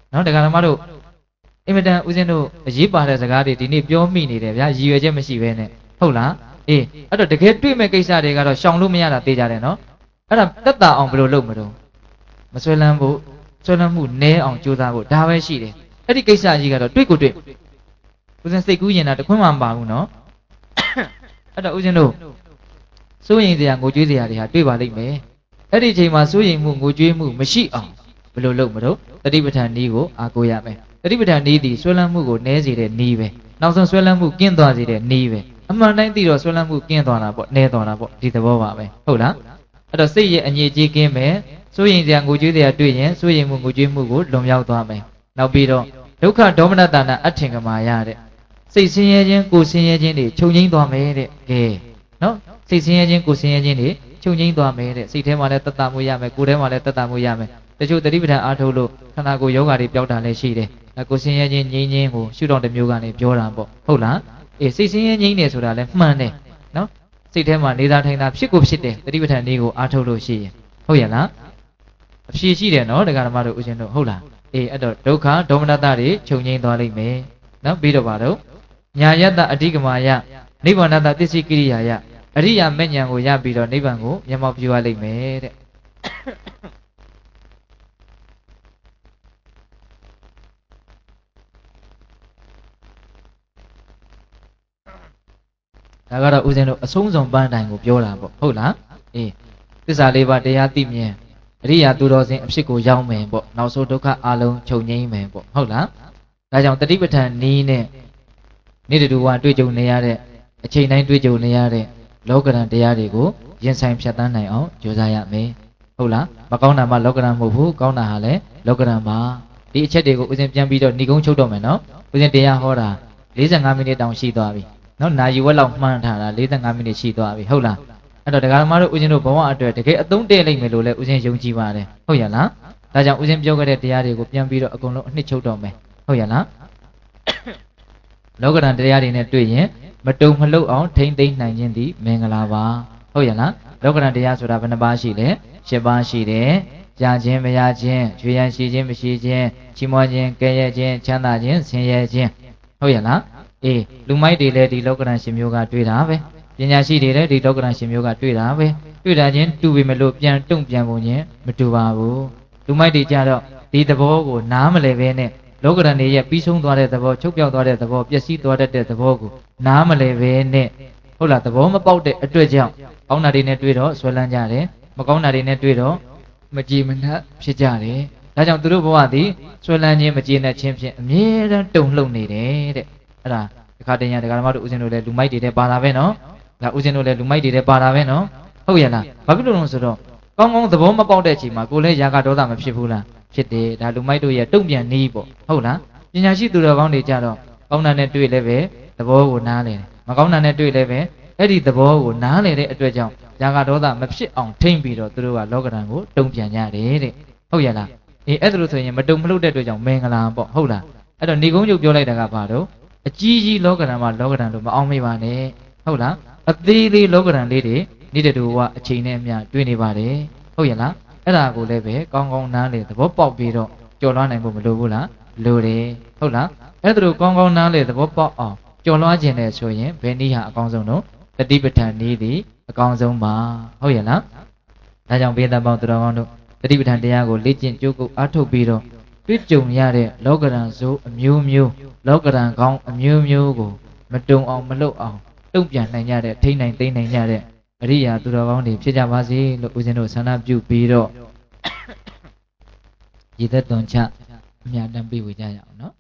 နော်တရားဓမ္မတို့အင်မတန်ဦးဇင်းတို့အရေးပါတဲ့စကားတွေဒီနေ့ပြောမိနေတယ်ဗျာရည်ရွယ်ချက်မရှိဘဲနဲ့ဟုတ်လားအေးအဲ့တော့တကယ်တွေ့မဲ့ကိစ္စတွေကတော့ရှောင်လို့မရတာသိကြတယ်နော်အဲ့ဒါတက်တာအောင်ဘယ်လိုလုပ်မလို့မဆွဲလန်းဖို့ဆွဲလန်းမှုနည်းအောင်ကြိုးစားဖို့ဒါပဲရှိတယ်အဲ့ဒီကိစ္စကြီးကတော့တွေ့ကိုတွေ့ဦးဇင်းစိတ်ကူးရင်တာတခွန်းမှမပါဘူးနော်အဲ့တော့ဦးဇင်းတို့စိုးရင်စရာငိုကြွေးစရာတွေဟာတွေ့ပါလိမ့်မယ်အဲ့ဒီအချိန်မှာစိုးရင်မှုငိုကြွေးမှုမရှိအောင်ဘယ်လိုလုပ်မလို့တတိပဋ္ဌာန်နည်းကိုအားကိုးရမယ်တတိပဋ္ဌာန်နည်းသည်ဆွဲလန်းမှုကိုနည်းစေတဲ့နည်းပဲနောက်ဆုံးဆွဲလန်းမှုကင်းသွားစေတဲ့နည်းပဲအမှန်တိုင်းသိတော့ဆွဲလန်းမှုကင်းသွားတာပေါ့နည်းသွားတာပေါ့ဒီသဘောပါပဲဟုတ်လားအဲ့တော့စိတ်ရဲ့အငြိကြီးကင်းမယ်စိုးရင်စရာငိုကြွေးစရာတွေ့ရင်စိုးရင်မှုငိုကြွေးမှုကိုလွန်မြောက်သွားမယ်နောက်ပြီးတော့ဒုက္ခဒေါမနတနာအထင်ကမာရတဲ့စိတ်ဆင်းရဲခြင်းကိုယ်ဆင်းရဲခြင်းတွေချုပ်ငြိမ်းသွားမယ်တဲ့ကဲနော်စိတ်ဆင်းရဲခြင်းကိုယ်ဆင်းရဲခြင်းတွေချုပ်ငြိမ်းသွားမယ်တဲ့စိတ်ထဲမှာလည်းတတ်တာမှုရမယ်ကိုယ်ထဲမှာလည်းတတ်တာမှုရမယ်တချို့တတိပဋ္ဌာန်အားထုတ်လို့ခန္ဓာကိုယ်ယောဂါတွေပျောက်တာလည်းရှိတယ်ကိုယ်ဆင်းရဲခြင်းငြိမ်းခြင်းကိုရှုထောင့်တစ်မျိုးကနေပြောတာပေါ့ဟုတ်လားအေးစိတ်ဆင်းရဲငြိမ်းတယ်ဆိုတာလည်းမှန်တယ်နော်စိတ်ထဲမှာနေသာထိုင်တာဖြစ်ကိုဖြစ်တယ်တတိပဋ္ဌာန်နည်းကိုအားထုတ်လို့ရှိရင်ဟုတ်ရဲ့လားအဖြေရှိတယ်နော်တရားဓမ္မတို့ဦးဇင်းတို့ဟုတ်လားအေးအဲ့တော့ဒုက္ခဒေါမနတတွေချုပ်ငြိမ်းသွားလိမ့်မယ်နော်ပြီးတော့ပါတော့ညာယတ္တအဓိကမာယနိဗ္ဗာန်တသစ္စိကိရိယာယအရိယာမဲ့ဉာဏ်ကိုရပြီးတော့နိဗ္ဗာန်ကိုမျက်မှောက်ပြုရလိမ့်မယ်တဲ့ဒါကတော့ဦးဇင်းတို့အဆုံးစုံပန်းတိုင်ကိုပြောတာပေါ့ဟုတ်လားအေးသစ္စာလေးပါးတရားသိမြင်အရိယာသူတော်စင်အဖြစ်ကိုရောက်မယ်ပေါ့နောက်ဆုံးဒုက္ခအလုံးချုပ်ငြိမ်းမယ်ပေါ့ဟုတ်လားဒါကြောင့်တတိပဋ္ဌာန်နည်းနဲ့နေ့တူဝတွေ့ကြုံနေရတဲ့အချိန်တိုင်းတွေ့ကြုံနေရတဲ့လောကဓာတ်တရားတွေကိုရင်ဆိုင်ဖြတ်သန်းနိုင်အောင်ကြိုးစားရမယ်ဟုတ်လားမကောင်းတာမှလောကဓာတ်မဟုတ်ဘူးကောင်းတာဟာလည်းလောကဓာတ်ပါဒီအချက်တွေကိုဦးဇင်းပြန်ပြီးတော့ဏိကုံးချုပ်တော့မယ်နော်ဦးဇင်းတရားဟောတာ၄၅မိနစ်တောင်ရှိသွားပြီနော်နာရီဝက်လောက်မှန်းထားတာ၄၅မိနစ်ရှိသွားပြီဟုတ်လားအဲ့တော့တရားဓမ္မတို့ဦးဇင်းတို့ဘဝအတွက်တကယ်အသုံးတည့်လိမ့်မယ်လို့လည်းဦးဇင်းယုံကြည်ပါတယ်ဟုတ်ရဲ့လားဒါကြောင့်ဦးဇင်းပြောခဲ့တဲ့တရားတွေကိုပြန်ပြီးတော့အကုန်လုံးအနှစ်ချုပ်တော့မယ်ဟုတ်ရဲ့လားလောကဓာတ်တရားတွေနဲ့တွေ့ရင်မတုံမလှုပ်အောင်ထိမ့်သိမ့်နိုင်ခြင်းသည်မင်္ဂလာပါဟုတ်ရဲ့လားလောကဓာတ်တရားဆိုတာဘယ်နှပါးရှိလဲ၈ပါးရှိတယ်ကြာခြင်းမရခြင်းရွှေရန်ရှိခြင်းမရှိခြင်းချီးမွမ်းခြင်းကဲ့ရဲ့ခြင်းချမ်းသာခြင်းဆင်းရဲခြင်းဟုတ်ရဲ့လားအေးလူမိုက်တွေလည်းဒီလောကဓာတ်ရှင်မျိုးကတွေ့တာပဲပညာရှိတွေလည်းဒီလောကဓာတ်ရှင်မျိုးကတွေ့တာပဲတွေ့တာချင်းတူပြီမလို့ပြန်တုံ့ပြန်ပုံချင်းမတူပါဘူးလူမိုက်တွေကြတော့ဒီသဘောကိုနားမလည်ပဲနဲ့လောကဓာတ်တွေရဲ့ပြီးဆုံးသွားတဲ့သဘောချုပ်ပြောက်သွားတဲ့သဘောပျက်စီးသွားတတ်တဲ့သဘောကိုနားမလည်ပဲနဲ့ဟုတ်လားသဘောမပေါက်တဲ့အတွက်ကြောင့်ကောင်းတာတွေနဲ့တွေ့တော့ဆွဲလန်းကြတယ်မကောင်းတာတွေနဲ့တွေ့တော့မကြည်မနှက်ဖြစ်ကြတယ်ဒါကြောင့်သူတို့ဘဝသည်ဆွဲလန်းခြင်းမကြည်နှက်ခြင်းဖြင့်အမြဲတမ်းတုန်လှုပ်နေတယ်တဲ့အဲ့ဒါဒီခါတည်းရဒကာဓမ္မတို့ဦးဇင်းတို့လည်းလူမိုက်တွေတဲ့ပါတာပဲနော်ဒါဦးဇင်းတို့လည်းလူမိုက်တွေတဲ့ပါတာပဲနော်ဟုတ်ရဲ့လားဘာဖြစ်လို့လဲဆိုတော့ကောင်းကောင်းသဘောမပေါက်တဲ့အချိန်မှာကိုယ်လည်းရာဂဒေါသမဖြစ်ဘူးလားဖြစ်တယ်ဒါလူမိုက်တို့ရဲ့တုံ့ပြန်နည်းပေါ့ဟုတ်လားပညာရှိသူတော်ကောင်းတွေကြတော့ကောင်းတာနဲ့တွေ့လည်းပဲသဘောကိုနားလည်တယ်မကောင်းတာနဲ့တွေ့လည်းပဲအဲ့ဒီသဘောကိုနားလည်တဲ့အတွက်ကြောင့်ရာဂဒေါသမဖြစ်အောင်ထိမ့်ပြီးတော့သူတို့ကလောကဓာတ်ကိုတုံ့ပြန်ကြတယ်တဲ့ဟုတ်ရဲ့လားအေးအဲ့ဒါလို့ဆိုရင်မတုံမလှုပ်တဲ့အတွက်ကြောင့်မင်္ဂလာပေါ့ဟုတ်လားအဲ့တော့ဏိကုံးချုပ်ပြောလိုက်တာကဘာတော့အကြီးကြီးလောကဓာတ်မှာလောကဓာတ်လို့မအောင်မေးပါနဲ့ဟုတ်လားအသေးလေးလောကဓာတ်လေးတွေနေ့တူဝအချိန်နဲ့အမျှတွေ့နေပါတယ်ဟုတ်ရဲ့လားအဲ့ဒါကိုလည်းပဲကောင်းကောင်းနားလေသဘောပေါက်ပြီးတော့ကြော်လွှားနိုင်ဖို့မလိုဘူးလားလိုတယ်ဟုတ်လားအဲ့ဒါလိုကောင်းကောင်းနားလေသဘောပေါက်အောင်ကြော်လွှားခြင်းနဲ့ဆိုရင်ဘယ်နည်းဟာအကောင်းဆုံးတော့တတိပဋ္ဌာန်နည်းသည်အကောင်းဆုံးပါဟုတ်ရဲ့လားဒါကြောင့်ဘေးသက်ပေါင်းသူတော်ကောင်းတို့တတိပဋ္ဌာန်တရားကိုလေ့ကျင့်ကြိုးကုပ်အားထုတ်ပြီးတော့တွေ့ကြုံရတဲ့လောကဓာတ်ဆိုအမျိုးမျိုးလောကဓာတ်ကောင်းအမျိုးမျိုးကိုမတုံအောင်မလှုပ်အောင်တုံ့ပြန်နိုင်ကြတဲ့ထိန်းနိုင်သိမ်းနိုင်ကြတဲ့အရိယာသူတော်ကောင်းတွေဖြစ်ကြပါစေလို့ဦးဇင်းတို့ဆန္ဒပြုပြီးတော့ရည်သက်သွန်ချအမြတ်တမ်းပေးဝေကြရအောင်နော်